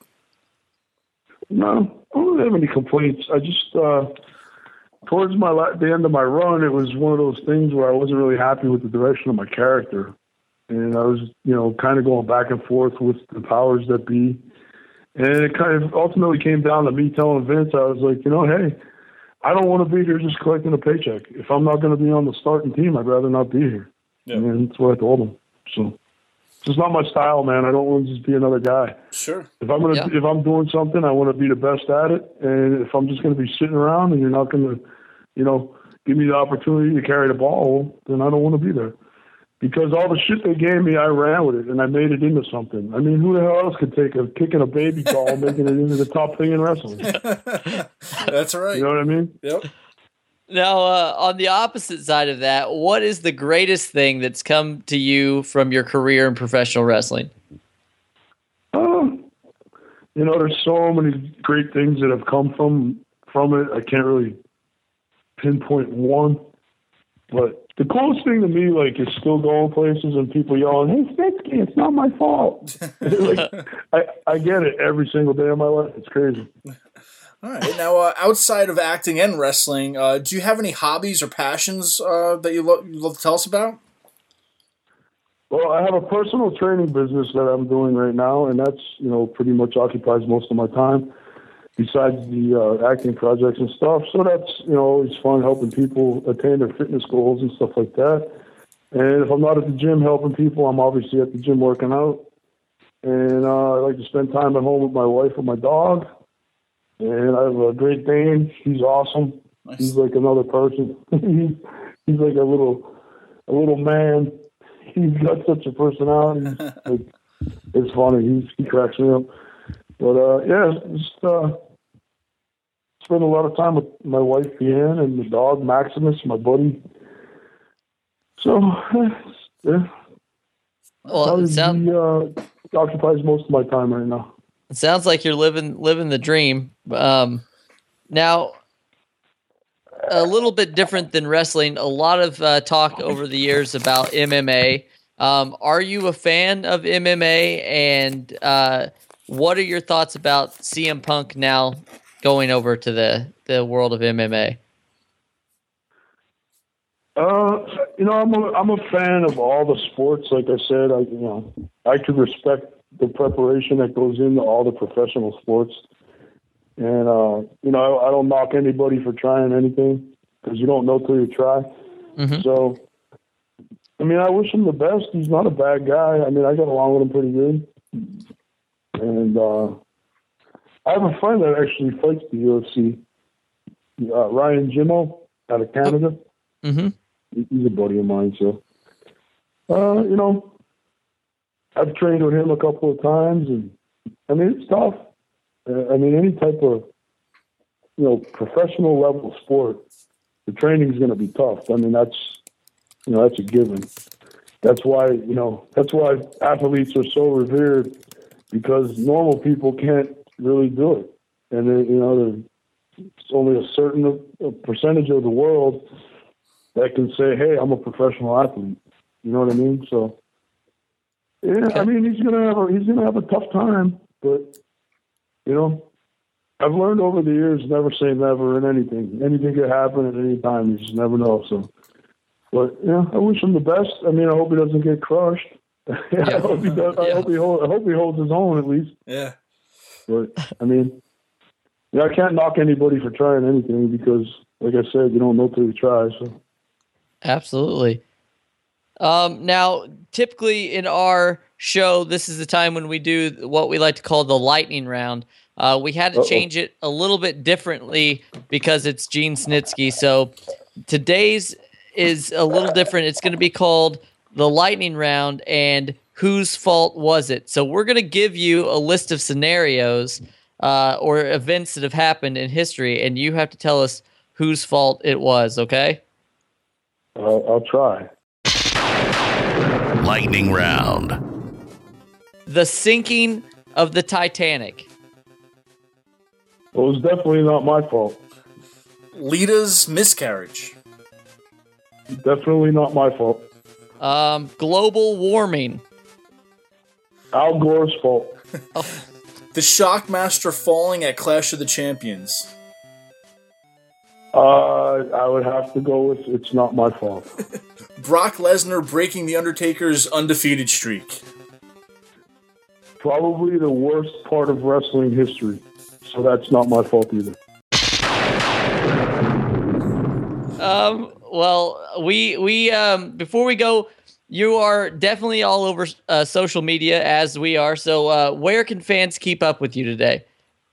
S1: No, I don't have any complaints. I just, uh, towards my la- the end of my run, it was one of those things where I wasn't really happy with the direction of my character. And I was, you know, kind of going back and forth with the powers that be. And it kind of ultimately came down to me telling Vince, I was like, you know, hey, I don't want to be here just collecting a paycheck. If I'm not going to be on the starting team, I'd rather not be here. Yeah. And that's what I told him. So it's just not my style, man. I don't want to just be another guy.
S5: Sure.
S1: If I'm gonna, yeah. if I'm doing something, I want to be the best at it. And if I'm just going to be sitting around and you're not going to, you know, give me the opportunity to carry the ball, then I don't want to be there. Because all the shit they gave me, I ran with it, and I made it into something. I mean, who the hell else could take a kicking a baby doll, making it into the top thing in wrestling?
S5: That's right.
S1: You know what I mean?
S5: Yep.
S4: Now, uh, on the opposite side of that, what is the greatest thing that's come to you from your career in professional wrestling?
S1: Uh, you know, there's so many great things that have come from from it. I can't really pinpoint one, but the coolest thing to me, like, is still going places and people yelling, "Hey, Snitsky, it's not my fault." Like, I, I get it every single day of my life. It's crazy.
S5: All right. Now, uh, outside of acting and wrestling, uh, do you have any hobbies or passions uh, that you lo- you'd love to tell us about?
S1: Well, I have a personal training business that I'm doing right now, and that's, you know, pretty much occupies most of my time, besides the uh, acting projects and stuff. So that's, you know, always fun helping people attain their fitness goals and stuff like that. And if I'm not at the gym helping people, I'm obviously at the gym working out. And uh, I like to spend time at home with my wife and my dog. And I have a Great Dane. He's awesome.
S5: Nice.
S1: He's like another person. he's, he's like a little, a little man. He's got such a personality. Like, it's funny. He's, he cracks me up. But, uh, yeah, just uh, spend a lot of time with my wife, Deanne, and the dog, Maximus, my buddy. So, yeah.
S4: Well, it sound-
S1: he, uh, occupies most of my time right now.
S4: It sounds like you're living living the dream. Um, now, a little bit different than wrestling, a lot of uh, talk over the years about M M A. Um, are you a fan of M M A? And uh what are your thoughts about C M Punk now going over to the, the world of M M A?
S1: Uh, you know, I'm a, I'm a fan of all the sports. Like I said, I you know I could respect the preparation that goes into all the professional sports, and uh, you know I, I don't knock anybody for trying anything because you don't know till you try. Mm-hmm. So, I mean, I wish him the best. He's not a bad guy. I mean, I got along with him pretty good. And, uh, I have a friend that actually fights the U F C. Uh, Ryan Jimmo out of Canada.
S4: Mm-hmm.
S1: He's a buddy of mine, so uh, you know, I've trained with him a couple of times, and I mean it's tough. Uh, I mean any type of you know professional level sport, the training is going to be tough. I mean that's you know that's a given. That's why you know that's why athletes are so revered, because normal people can't really do it, and they, you know it's only a certain a percentage of the world that can say, "Hey, I'm a professional athlete." You know what I mean? So, yeah, okay. I mean, he's gonna have a, he's gonna have a tough time, but you know, I've learned over the years never say never in anything. Anything could happen at any time. You just never know. So, but yeah, I wish him the best. I mean, I hope he doesn't get crushed.
S4: Yeah.
S1: I hope he does. I
S4: yeah.
S1: hope he hold, I hope he holds his own at least.
S5: Yeah.
S1: But I mean, yeah, I can't knock anybody for trying anything because, like I said, you don't know till you try. So.
S4: Absolutely. Um, now, typically in our show, this is the time when we do what we like to call the lightning round. Uh, we had to Uh-oh. change it a little bit differently because it's Gene Snitsky. So today's is a little different. It's going to be called the lightning round and whose fault was it? So we're going to give you a list of scenarios uh, or events that have happened in history, and you have to tell us whose fault it was, okay?
S1: Uh, I'll try.
S2: Lightning round.
S4: The sinking of the Titanic.
S1: Well, it was definitely not my fault.
S5: Lita's miscarriage.
S1: Definitely not my fault.
S4: Um, global warming.
S1: Al Gore's fault.
S4: Oh.
S5: The Shockmaster falling at Clash of the Champions.
S1: Uh, I would have to go with it's not my fault.
S5: Brock Lesnar breaking The Undertaker's undefeated streak.
S1: Probably the worst part of wrestling history. So that's not my fault either.
S4: Um, well, we, we, um, before we go, you are definitely all over uh, social media as we are. So, uh, where can fans keep up with you today?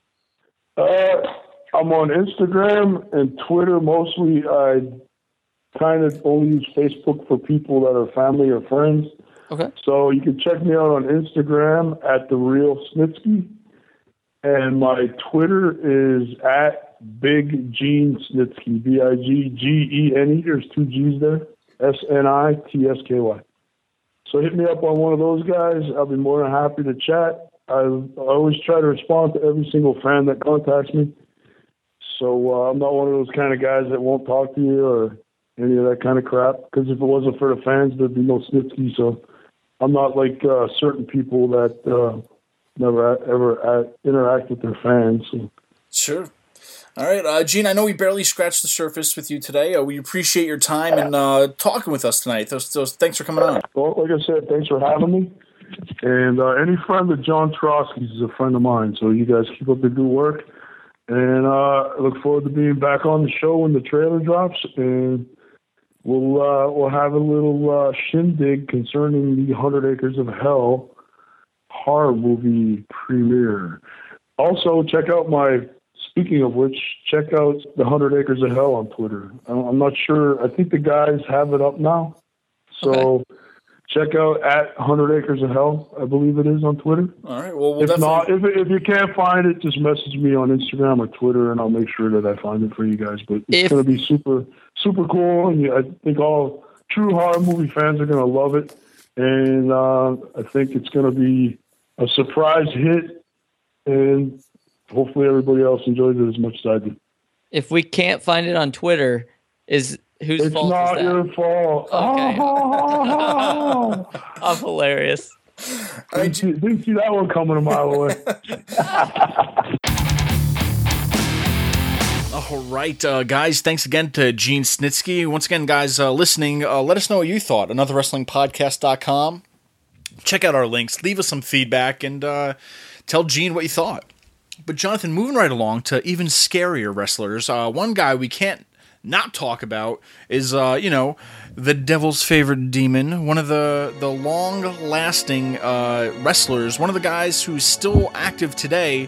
S1: Uh, I'm on Instagram and Twitter mostly. I kind of only use Facebook for people that are family or friends.
S4: Okay.
S1: So you can check me out on Instagram at The Real Snitsky. And my Twitter is at Big Gene Snitsky, B I G G E N E. There's two G's there. S N I T S K Y. So hit me up on one of those guys. I'll be more than happy to chat. I, I always try to respond to every single fan that contacts me. So uh, I'm not one of those kind of guys that won't talk to you or any of that kind of crap. Because if it wasn't for the fans, there'd be no Snitsky. So I'm not like uh, certain people that uh, never ever uh, interact with their fans. So.
S5: Sure. All right, uh, Gene, I know we barely scratched the surface with you today. Uh, we appreciate your time and uh, talking with us tonight. Those, those, thanks for coming on.
S1: Well, like I said, thanks for having me. And uh, any friend of John Trosky's is a friend of mine, so you guys keep up the good work. And uh, I look forward to being back on the show when the trailer drops. And we'll uh, we'll have a little uh, shindig concerning the one hundred Acres of Hell horror movie premiere. Also, check out my... Speaking of which, check out the one hundred Acres of Hell on Twitter. I'm not sure. I think the guys have it up now. So okay. Check out at one hundred Acres of Hell, I believe it is on Twitter.
S5: All right. Well, we'll
S1: if
S5: definitely...
S1: not, if, if you can't find it, just message me on Instagram or Twitter, and I'll make sure that I find it for you guys. But it's if... going to be super, super cool, and I think all true horror movie fans are going to love it. And uh, I think it's going to be a surprise hit, and hopefully everybody else enjoys it as much as I do.
S4: If we can't find it on Twitter, is whose
S1: it's
S4: fault is that?
S1: It's not your fault.
S4: Okay.
S1: Oh.
S4: I'm hilarious.
S1: Didn't see, didn't see that one coming a mile away.
S5: All right, uh, guys, thanks again to Gene Snitsky. Once again, guys, uh, listening, uh, let us know what you thought. another wrestling podcast dot com. Check out our links. Leave us some feedback and uh, tell Gene what you thought. But Jonathan, moving right along to even scarier wrestlers, uh, one guy we can't not talk about is, uh, you know, the devil's favorite demon, one of the, the long-lasting uh, wrestlers, one of the guys who's still active today,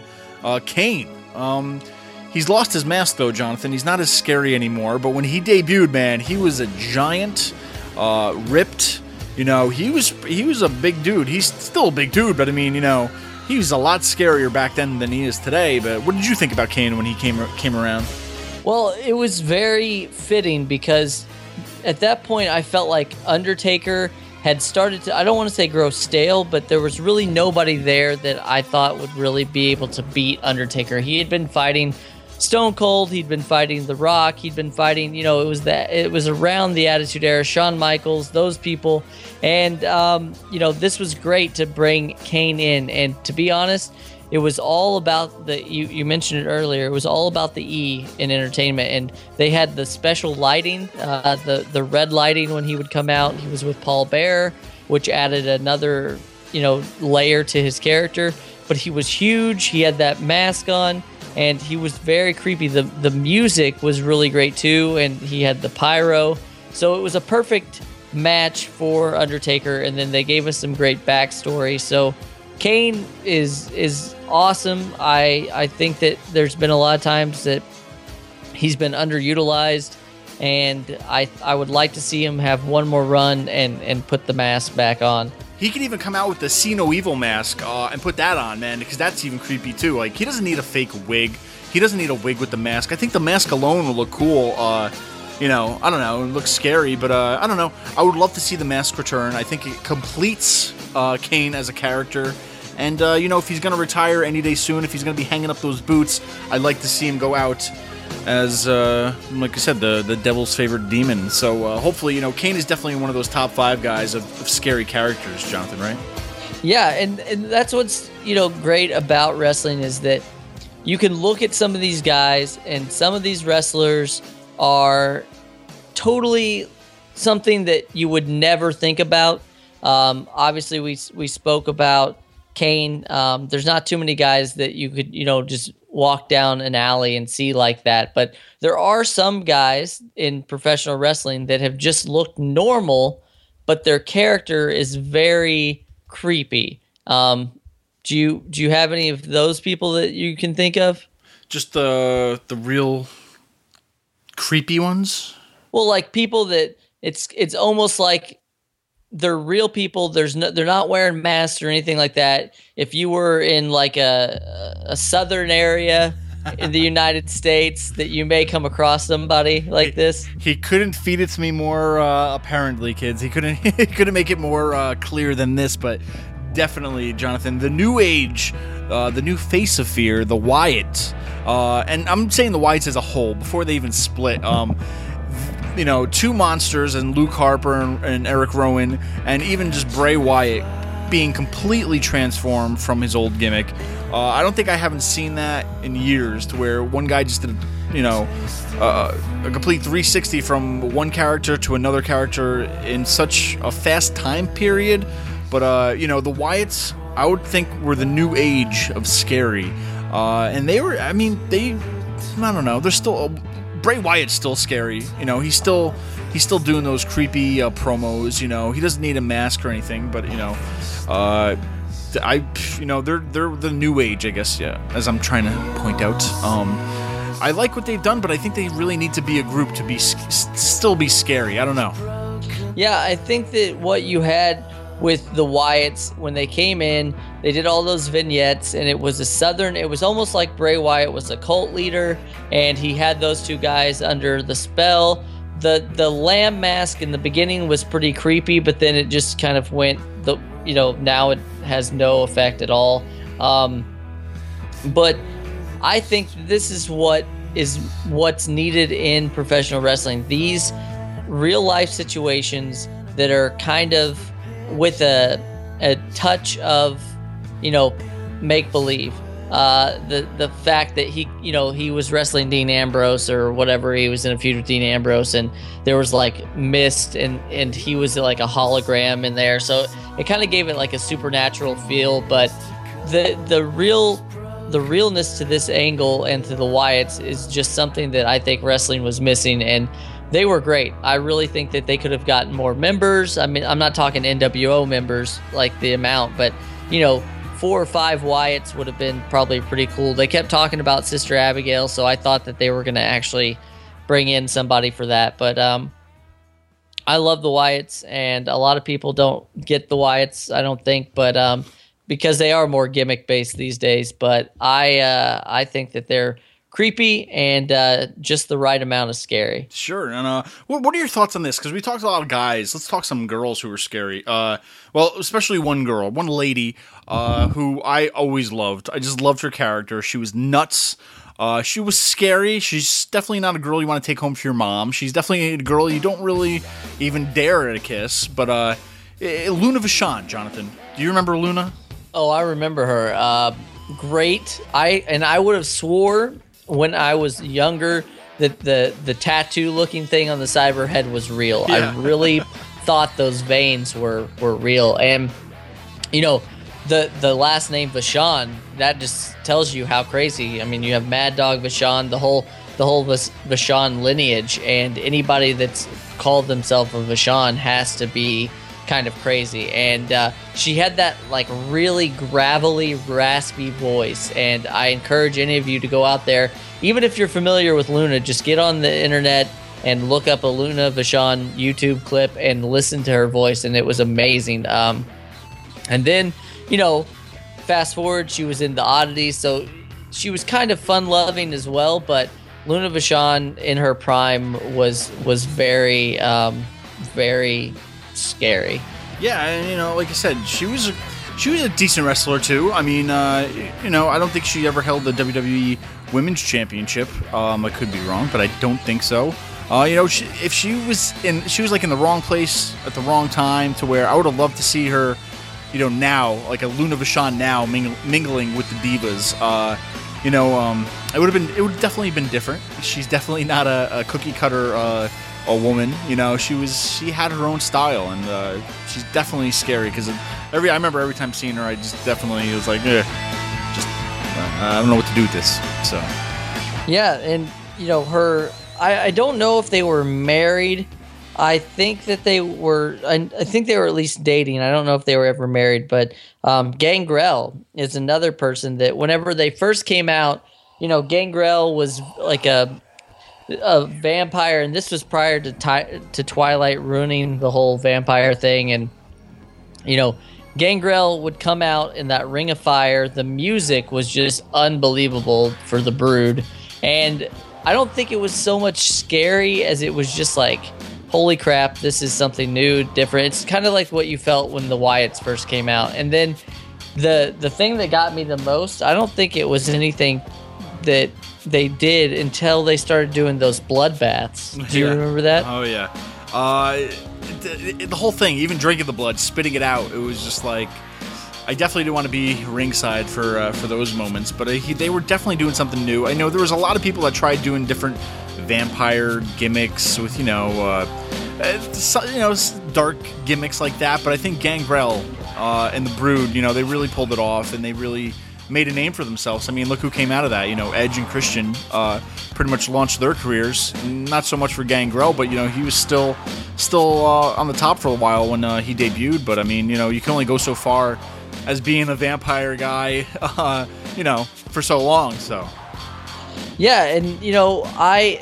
S5: uh, Kane. Um, he's lost his mask, though, Jonathan. He's not as scary anymore, but when he debuted, man, he was a giant, uh, ripped, you know, he was he was a big dude. He's still a big dude, but I mean, you know, he was a lot scarier back then than he is today. But what did you think about Kane when he came came around?
S4: Well, it was very fitting because at that point I felt like Undertaker had started to, I don't want to say grow stale, but there was really nobody there that I thought would really be able to beat Undertaker. He had been fighting Stone Cold, he'd been fighting The Rock, he'd been fighting, you know, it was that it was around the Attitude Era, Shawn Michaels, those people, and um, you know, this was great to bring Kane in. And to be honest, it was all about the, you, you mentioned it earlier, it was all about the E in entertainment, and they had the special lighting, uh, the the red lighting when he would come out. He was with Paul Bearer, which added another, you know, layer to his character. But he was huge. He had that mask on, and he was very creepy. The the music was really great too, and he had the pyro. So it was a perfect match for Undertaker, and then they gave us some great backstory. So Kane is is awesome. I I think that there's been a lot of times that he's been underutilized, and I I would like to see him have one more run and, and put the mask back on.
S5: He could even come out with the See No Evil mask uh, and put that on, man, because that's even creepy too. Like, he doesn't need a fake wig. He doesn't need a wig with the mask. I think the mask alone will look cool. Uh, you know, I don't know. It looks scary, but uh, I don't know. I would love to see the mask return. I think it completes uh, Kane as a character. And, uh, you know, if he's going to retire any day soon, if he's going to be hanging up those boots, I'd like to see him go out as, uh, like I said, the, the devil's favorite demon. So uh, hopefully, you know, Kane is definitely one of those top five guys of, of scary characters, Jonathan, right?
S4: Yeah, and, and that's what's, you know, great about wrestling is that you can look at some of these guys, and some of these wrestlers are totally something that you would never think about. Um, obviously, we we spoke about Kane. Um, there's not too many guys that you could, you know, just walk down an alley and see like that. But there are some guys in professional wrestling that have just looked normal, but their character is very creepy. Um, do you do you have any of those people that you can think of?
S5: Just the the real creepy ones?
S4: Well, like people that it's it's almost like they're real people. There's no, they're not wearing masks or anything like that. If you were in like a a southern area in the United States, that you may come across somebody like this.
S5: He couldn't feed it to me more uh, apparently, kids. He couldn't he couldn't make it more uh, clear than this, but definitely, Jonathan, the new age, uh, the new face of fear, the Wyatt, uh, and I'm saying the Wyatts as a whole before they even split. Um, you know, two monsters and Luke Harper and, and Eric Rowan, and even just Bray Wyatt being completely transformed from his old gimmick. Uh, I don't think I haven't seen that in years, to where one guy just did, you know, uh, a complete three sixty from one character to another character in such a fast time period. But, uh, you know, the Wyatts, I would think, were the new age of scary. Uh, and they were, I mean, they, I don't know, they're still, Bray Wyatt's still scary. You know, he's still, he's still doing those creepy uh, promos, you know. He doesn't need a mask or anything, but, you know, uh, I, you know, they're, they're the new age, I guess, yeah, as I'm trying to point out. Um, I like what they've done, but I think they really need to be a group to be, still be scary. I don't know.
S4: Yeah, I think that what you had with the Wyatts, when they came in, they did all those vignettes, and it was a southern, it was almost like Bray Wyatt was a cult leader, and he had those two guys under the spell. The the lamb mask in the beginning was pretty creepy, but then it just kind of went, the you know, now it has no effect at all. Um, but I think this is what is what's needed in professional wrestling. These real life situations that are kind of with a a touch of, you know, make believe. Uh, the the fact that he, you know, he was wrestling Dean Ambrose or whatever, he was in a feud with Dean Ambrose, and there was like mist, and and he was like a hologram in there, so it kind of gave it like a supernatural feel. But the the real the realness to this angle and to the Wyatts is just something that I think wrestling was missing, and they were great. I really think that they could have gotten more members. I mean, I'm not talking N W O members, like the amount, but, you know, four or five Wyatts would have been probably pretty cool. They kept talking about Sister Abigail, so I thought that they were going to actually bring in somebody for that. But um, I love the Wyatts, and a lot of people don't get the Wyatts, I don't think, but um, because they are more gimmick-based these days. But I, uh, I think that they're creepy and uh, just the right amount of scary.
S5: Sure. And uh, what, what are your thoughts on this? Because we talked a lot of guys. Let's talk some girls who were scary. Uh, well, especially one girl, one lady uh, who I always loved. I just loved her character. She was nuts. Uh, she was scary. She's definitely not a girl you want to take home for your mom. She's definitely a girl you don't really even dare to kiss. But uh, Luna Vachon, Jonathan. Do you remember Luna?
S4: Oh, I remember her. Uh, great. I and I would have swore when I was younger that the the tattoo looking thing on the side of her head was real.
S5: Yeah.
S4: I really thought those veins were were real. And you know, the the last name Vachon, that just tells you how crazy. I mean, you have Mad Dog Vachon, the whole the whole Vachon lineage, and anybody that's called themselves a Vachon has to be kind of crazy. And uh, she had that like really gravelly, raspy voice, and I encourage any of you to go out there, even if you're familiar with Luna, just get on the internet and look up a Luna Vachon YouTube clip and listen to her voice, and it was amazing. Um, and then, you know, fast forward, she was in The Oddities, so she was kind of fun-loving as well, but Luna Vachon in her prime was was very, um, very scary.
S5: Yeah, and you know, like I said, she was a, she was a decent wrestler too. I mean, uh, you know, I don't think she ever held the W W E Women's Championship. Um, I could be wrong, but I don't think so. Uh, you know, she, if she was in, she was like in the wrong place at the wrong time, to where I would have loved to see her, you know, now, like a Luna Vachon now ming- mingling with the divas. Uh, you know, um, it would have been, it would definitely been different. She's definitely not a, a cookie cutter. Uh, A woman, you know, she was, she had her own style, and uh, she's definitely scary. Because every, I remember every time seeing her, I just definitely was like, eh, just, uh, I don't know what to do with this. So,
S4: yeah, and you know, her, I, I don't know if they were married. I think that they were, I, I think they were at least dating. I don't know if they were ever married, but um, Gangrel is another person that whenever they first came out, you know, Gangrel was like a a vampire, and this was prior to ti- to Twilight ruining the whole vampire thing. And you know, Gangrel would come out in that Ring of Fire. The music was just unbelievable for the Brood, and I don't think it was so much scary as it was just like, holy crap, this is something new, different. It's kind of like what you felt when the Wyatts first came out. And then the the thing that got me the most, I don't think it was anything that they did until they started doing those bloodbaths. Do you
S5: yeah.
S4: remember that?
S5: Oh yeah, uh, the, the whole thing, even drinking the blood, spitting it out, it was just like, I definitely didn't want to be ringside for uh, for those moments. But uh, he, they were definitely doing something new. I know there was a lot of people that tried doing different vampire gimmicks with, you know, uh, uh, you know, dark gimmicks like that. But I think Gangrel uh, and the Brood, you know, they really pulled it off, and they really made a name for themselves. I mean, look who came out of that. You know, Edge and Christian uh, pretty much launched their careers. Not so much for Gangrel, but you know, he was still still uh, on the top for a while when uh, he debuted. But I mean, you know, you can only go so far as being a vampire guy, uh, you know, for so long. So
S4: yeah, and you know, I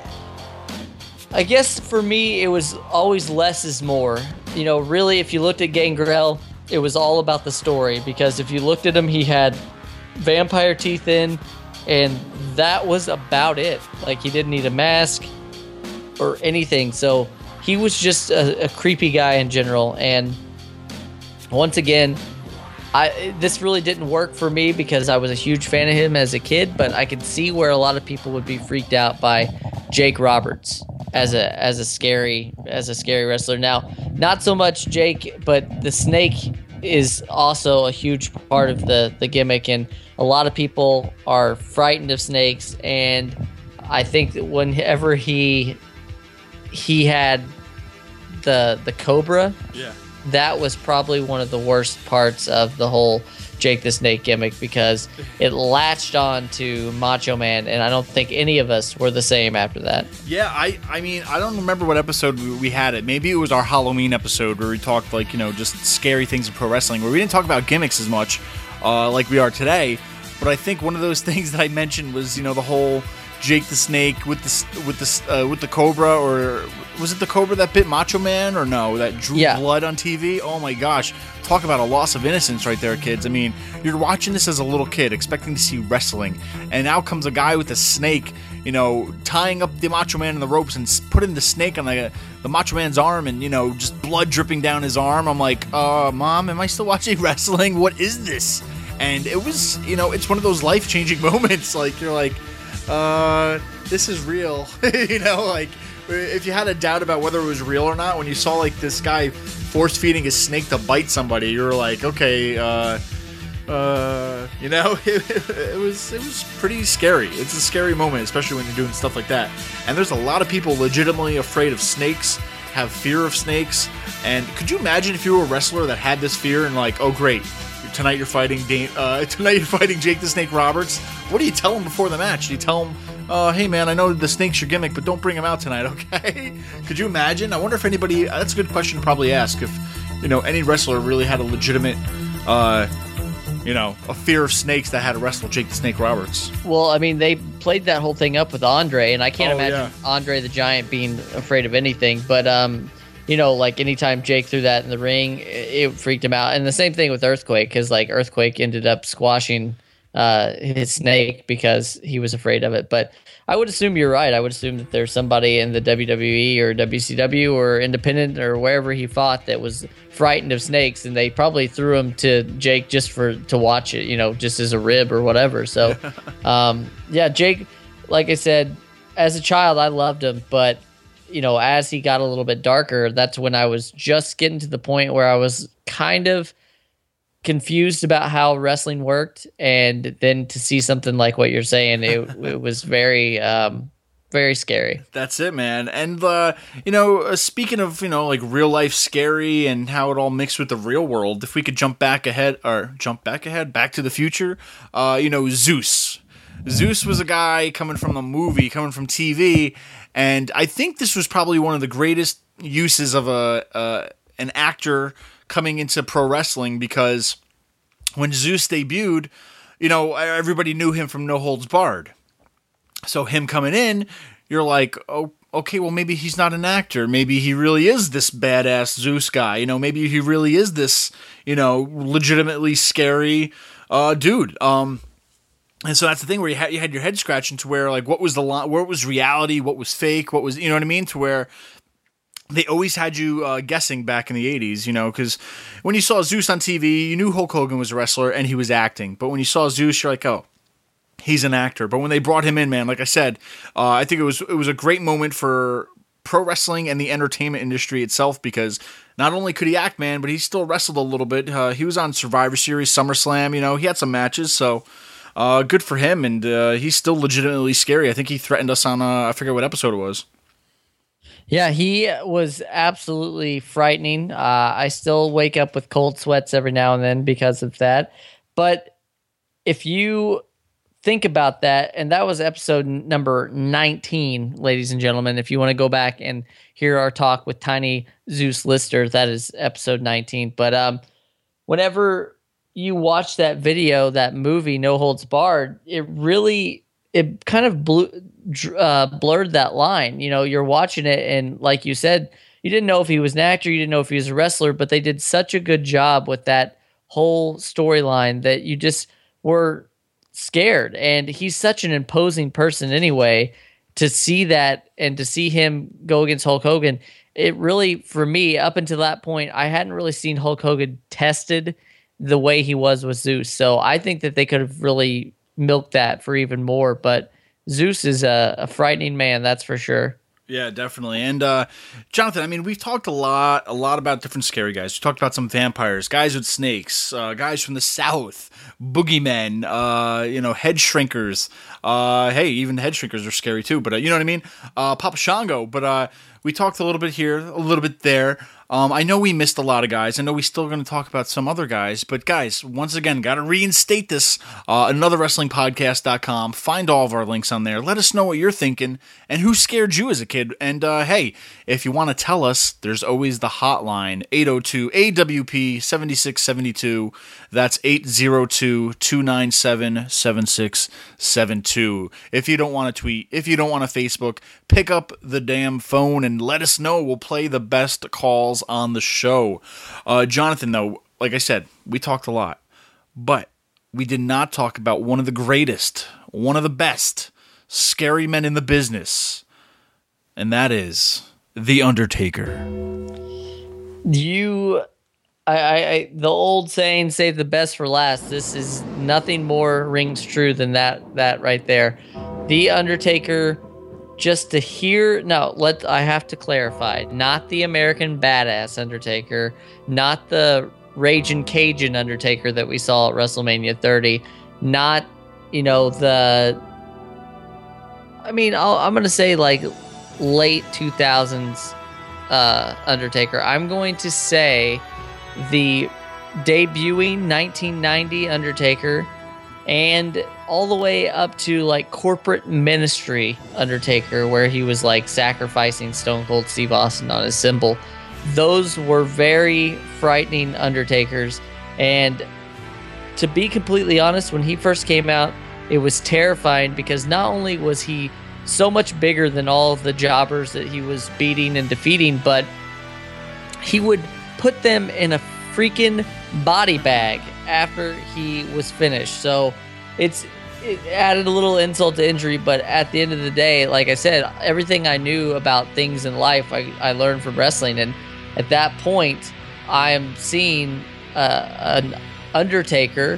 S4: I guess for me it was always less is more. You know, really, if you looked at Gangrel, it was all about the story, because if you looked at him, he had vampire teeth in, and that was about it. Like, he didn't need a mask or anything, so he was just a, a creepy guy in general. And once again, I this really didn't work for me because I was a huge fan of him as a kid, but I could see where a lot of people would be freaked out by Jake Roberts as a as a scary as a scary wrestler. Now, not so much Jake, but the Snake is also a huge part of the the gimmick, and a lot of people are frightened of snakes. And I think that whenever he he had the the Cobra,
S5: yeah,
S4: that was probably one of the worst parts of the whole Jake the Snake gimmick, because it latched on to Macho Man, and I don't think any of us were the same after that.
S5: Yeah, I, I mean, I don't remember what episode we, we had it. Maybe it was our Halloween episode where we talked, like, you know, just scary things in pro wrestling, where we didn't talk about gimmicks as much. uh, like we are today. But I think one of those things that I mentioned was, you know, the whole Jake the Snake with the with the uh, with the Cobra, or was it the Cobra that bit Macho Man, or no, that drew
S4: yeah.
S5: blood on T V? Oh my gosh, talk about a loss of innocence right there, kids. I mean, you're watching this as a little kid, expecting to see wrestling, and now comes a guy with a snake, you know, tying up the Macho Man in the ropes and putting the snake on the the Macho Man's arm, and you know, just blood dripping down his arm. I'm like, uh, Mom, am I still watching wrestling? What is this? And it was, you know, it's one of those life-changing moments. Like, you're like, uh, this is real. You know, like, if you had a doubt about whether it was real or not, when you saw, like, this guy force-feeding his snake to bite somebody, you were like, okay, uh, uh, you know, it, it was it was pretty scary. It's a scary moment, especially when you're doing stuff like that. And there's a lot of people legitimately afraid of snakes, have fear of snakes. And could you imagine if you were a wrestler that had this fear and like, oh, great, tonight you're fighting Dane, uh, tonight you're fighting Jake the Snake Roberts. What do you tell him before the match? Do you tell him, uh, hey man, I know the snake's your gimmick, but don't bring him out tonight, okay? Could you imagine? I wonder if anybody, that's a good question to probably ask, if, you know, any wrestler really had a legitimate, uh, you know, a fear of snakes that had to wrestle Jake the Snake Roberts.
S4: Well, I mean, they played that whole thing up with Andre, and I can't
S5: Oh,
S4: imagine
S5: yeah.
S4: Andre the Giant being afraid of anything, but, um, you know, like anytime Jake threw that in the ring, it, it freaked him out. And the same thing with Earthquake, because like Earthquake ended up squashing uh, his snake because he was afraid of it. But I would assume you're right. I would assume that there's somebody in the W W E or W C W or Independent or wherever he fought that was frightened of snakes, and they probably threw him to Jake just for to watch it, you know, just as a rib or whatever. So, um, yeah, Jake, like I said, as a child, I loved him, but you know, as he got a little bit darker, that's when I was just getting to the point where I was kind of confused about how wrestling worked. And then to see something like what you're saying, it, it was very, um, very scary.
S5: That's it, man. And, uh, you know, uh, speaking of, you know, like real life scary and how it all mixed with the real world, if we could jump back ahead, or jump back ahead, back to the future, uh, you know, Zeus. Zeus was a guy coming from a movie, coming from T V, and I think this was probably one of the greatest uses of a uh, an actor coming into pro wrestling, because when Zeus debuted, you know, everybody knew him from No Holds Barred. So him coming in, you're like, oh, okay, well, maybe he's not an actor. Maybe he really is this badass Zeus guy. You know, maybe he really is this, you know, legitimately scary uh, dude. Um, and so that's the thing where you had you had your head scratching to where, like, what was the line, what was reality, what was fake, what was, you know what I mean? To where they always had you uh, guessing back in the eighties, you know, because when you saw Zeus on T V, you knew Hulk Hogan was a wrestler and he was acting. But when you saw Zeus, you're like, oh, he's an actor. But when they brought him in, man, like I said, uh, I think it was it was a great moment for pro wrestling and the entertainment industry itself, because not only could he act, man, but he still wrestled a little bit. Uh, he was on Survivor Series, SummerSlam, you know, he had some matches, so uh, good for him. And uh, he's still legitimately scary. I think he threatened us on, uh, I forget what episode it was.
S4: Yeah, he was absolutely frightening. Uh, I still wake up with cold sweats every now and then because of that. But if you think about that, and that was episode number nineteen, ladies and gentlemen. If you want to go back and hear our talk with Tiny Zeus Lister, that is episode nineteen. But um, whenever you watch that video, that movie, No Holds Barred, it really, it kind of blew, uh, blurred that line. You know, you're watching it, and like you said, you didn't know if he was an actor, you didn't know if he was a wrestler, but they did such a good job with that whole storyline that you just were scared. And he's such an imposing person anyway. To see that and to see him go against Hulk Hogan, it really, for me, up until that point, I hadn't really seen Hulk Hogan tested the way he was with Zeus. So I think that they could have really milked that for even more. But Zeus is a, a frightening man, that's for sure.
S5: Yeah, definitely. And uh, Jonathan, I mean, we've talked a lot, a lot about different scary guys. We talked about some vampires, guys with snakes, uh, guys from the South, boogeymen, uh, you know, head shrinkers. Uh, hey, even head shrinkers are scary too. But uh, you know what I mean? Uh, Papa Shango. But uh, We talked a little bit here, a little bit there. Um, I know we missed a lot of guys. I know we're still going to talk about some other guys. But, guys, once again, got to reinstate this. Uh, another wrestling podcast dot com. Find all of our links on there. Let us know what you're thinking and who scared you as a kid. And, uh, hey, if you want to tell us, there's always the hotline, eight oh two A W P seven six seven two. That's eight oh two, two nine seven, seven six seven two. If you don't want to tweet, if you don't want to Facebook, pick up the damn phone and let us know. We'll play the best calls on the show. Uh, Jonathan, though, like I said, we talked a lot, but we did not talk about one of the greatest, one of the best scary men in the business, and that is The Undertaker.
S4: You, I, I, I the old saying, save the best for last. This is nothing more rings true than that, that right there. The Undertaker. Just to hear, no, let I have to clarify, not the American Badass Undertaker, not the Ragin' Cajun Undertaker that we saw at WrestleMania thirty, not, you know, the, I mean, I'll, I'm going to say like late two thousands uh, Undertaker. I'm going to say the debuting nineteen ninety Undertaker and all the way up to like corporate ministry Undertaker, where he was like sacrificing Stone Cold Steve Austin on his symbol. Those were very frightening Undertakers. And to be completely honest, when he first came out, it was terrifying because not only was he so much bigger than all of the jobbers that he was beating and defeating, but he would put them in a freaking body bag after he was finished. So it's it added a little insult to injury, but at the end of the day, like I said, everything I knew about things in life I, I learned from wrestling, and at that point I am seeing uh, an Undertaker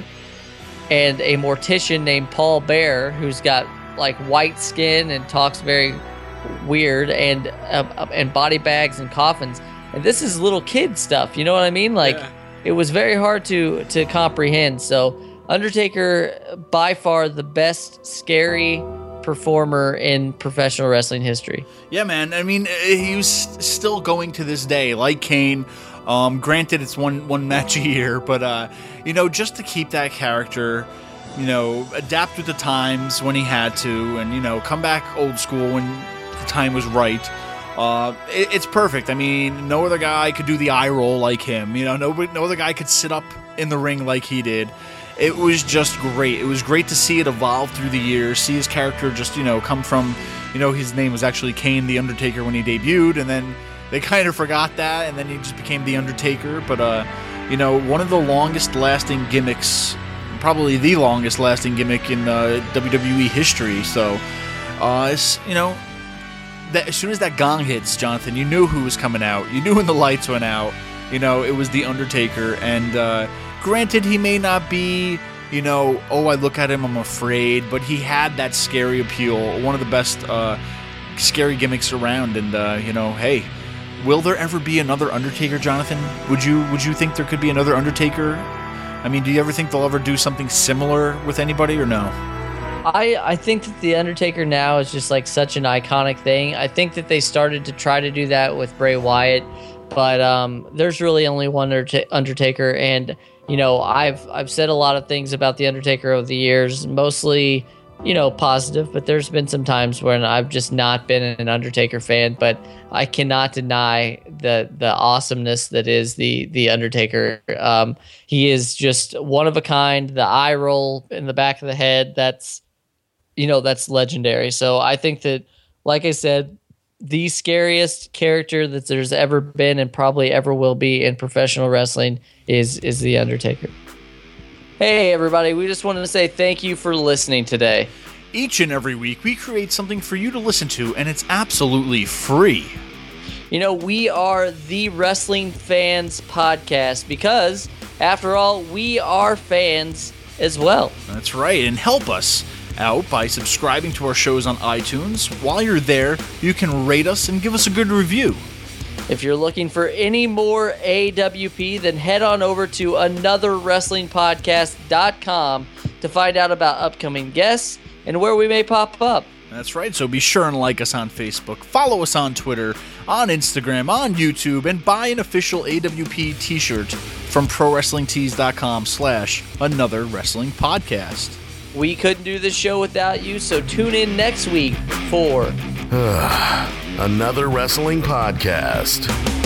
S4: and a mortician named Paul Bear who's got like white skin and talks very weird, and uh, and body bags and coffins, and this is little kid stuff, you know what I mean? Like yeah. It was very hard to to comprehend. So Undertaker, by far the best scary performer in professional wrestling history.
S5: Yeah, man. I mean, he was still going to this day, like Kane. Um, granted, it's one one match a year, but uh, you know, just to keep that character, you know, adapt with the times when he had to, and you know, come back old school when the time was right. Uh, it, it's perfect. I mean, no other guy could do the eye roll like him. You know, no no other guy could sit up in the ring like he did. It was just great. It was great to see it evolve through the years, see his character just, you know, come from, you know, his name was actually Kane the Undertaker when he debuted, and then they kind of forgot that, and then he just became the Undertaker. But, uh, you know, one of the longest lasting gimmicks, probably the longest lasting gimmick in uh, W W E history. So, uh, it's, you know, that as soon as that gong hits, Jonathan, you knew who was coming out. You knew when the lights went out. You know, it was the Undertaker, and uh, granted, he may not be, you know, oh, I look at him, I'm afraid, but he had that scary appeal, one of the best uh, scary gimmicks around, and, uh, you know, hey, will there ever be another Undertaker, Jonathan? Would you would you think there could be another Undertaker? I mean, do you ever think they'll ever do something similar with anybody, or no?
S4: I, I think that the Undertaker now is just like such an iconic thing. I think that they started to try to do that with Bray Wyatt, but um, there's really only one Undertaker, and you know, I've I've said a lot of things about the Undertaker over the years, mostly, you know, positive, but there's been some times when I've just not been an Undertaker fan, but I cannot deny the the awesomeness that is the the Undertaker. Um, he is just one of a kind. The eye roll in the back of the head, that's, you know, that's legendary. So I think that, like I said, the scariest character that there's ever been and probably ever will be in professional wrestling is is the Undertaker. Hey, everybody. We just wanted to say thank you for listening today.
S5: Each and every week, we create something for you to listen to, and it's absolutely free.
S4: You know, we are the Wrestling Fans Podcast because, after all, we are fans as well.
S5: That's right. And help us out by subscribing to our shows on iTunes. While you're there, you can rate us and give us a good review.
S4: If you're looking for any more A W P, then head on over to another wrestling podcast dot com to find out about upcoming guests and where we may pop up.
S5: That's right. So be sure and like us on Facebook, follow us on Twitter, on Instagram, on YouTube, and buy an official A W P t-shirt from ProWrestlingTees.com slash Another Wrestling Podcast.
S4: We couldn't do this show without you, so tune in next week for
S2: Another Wrestling Podcast.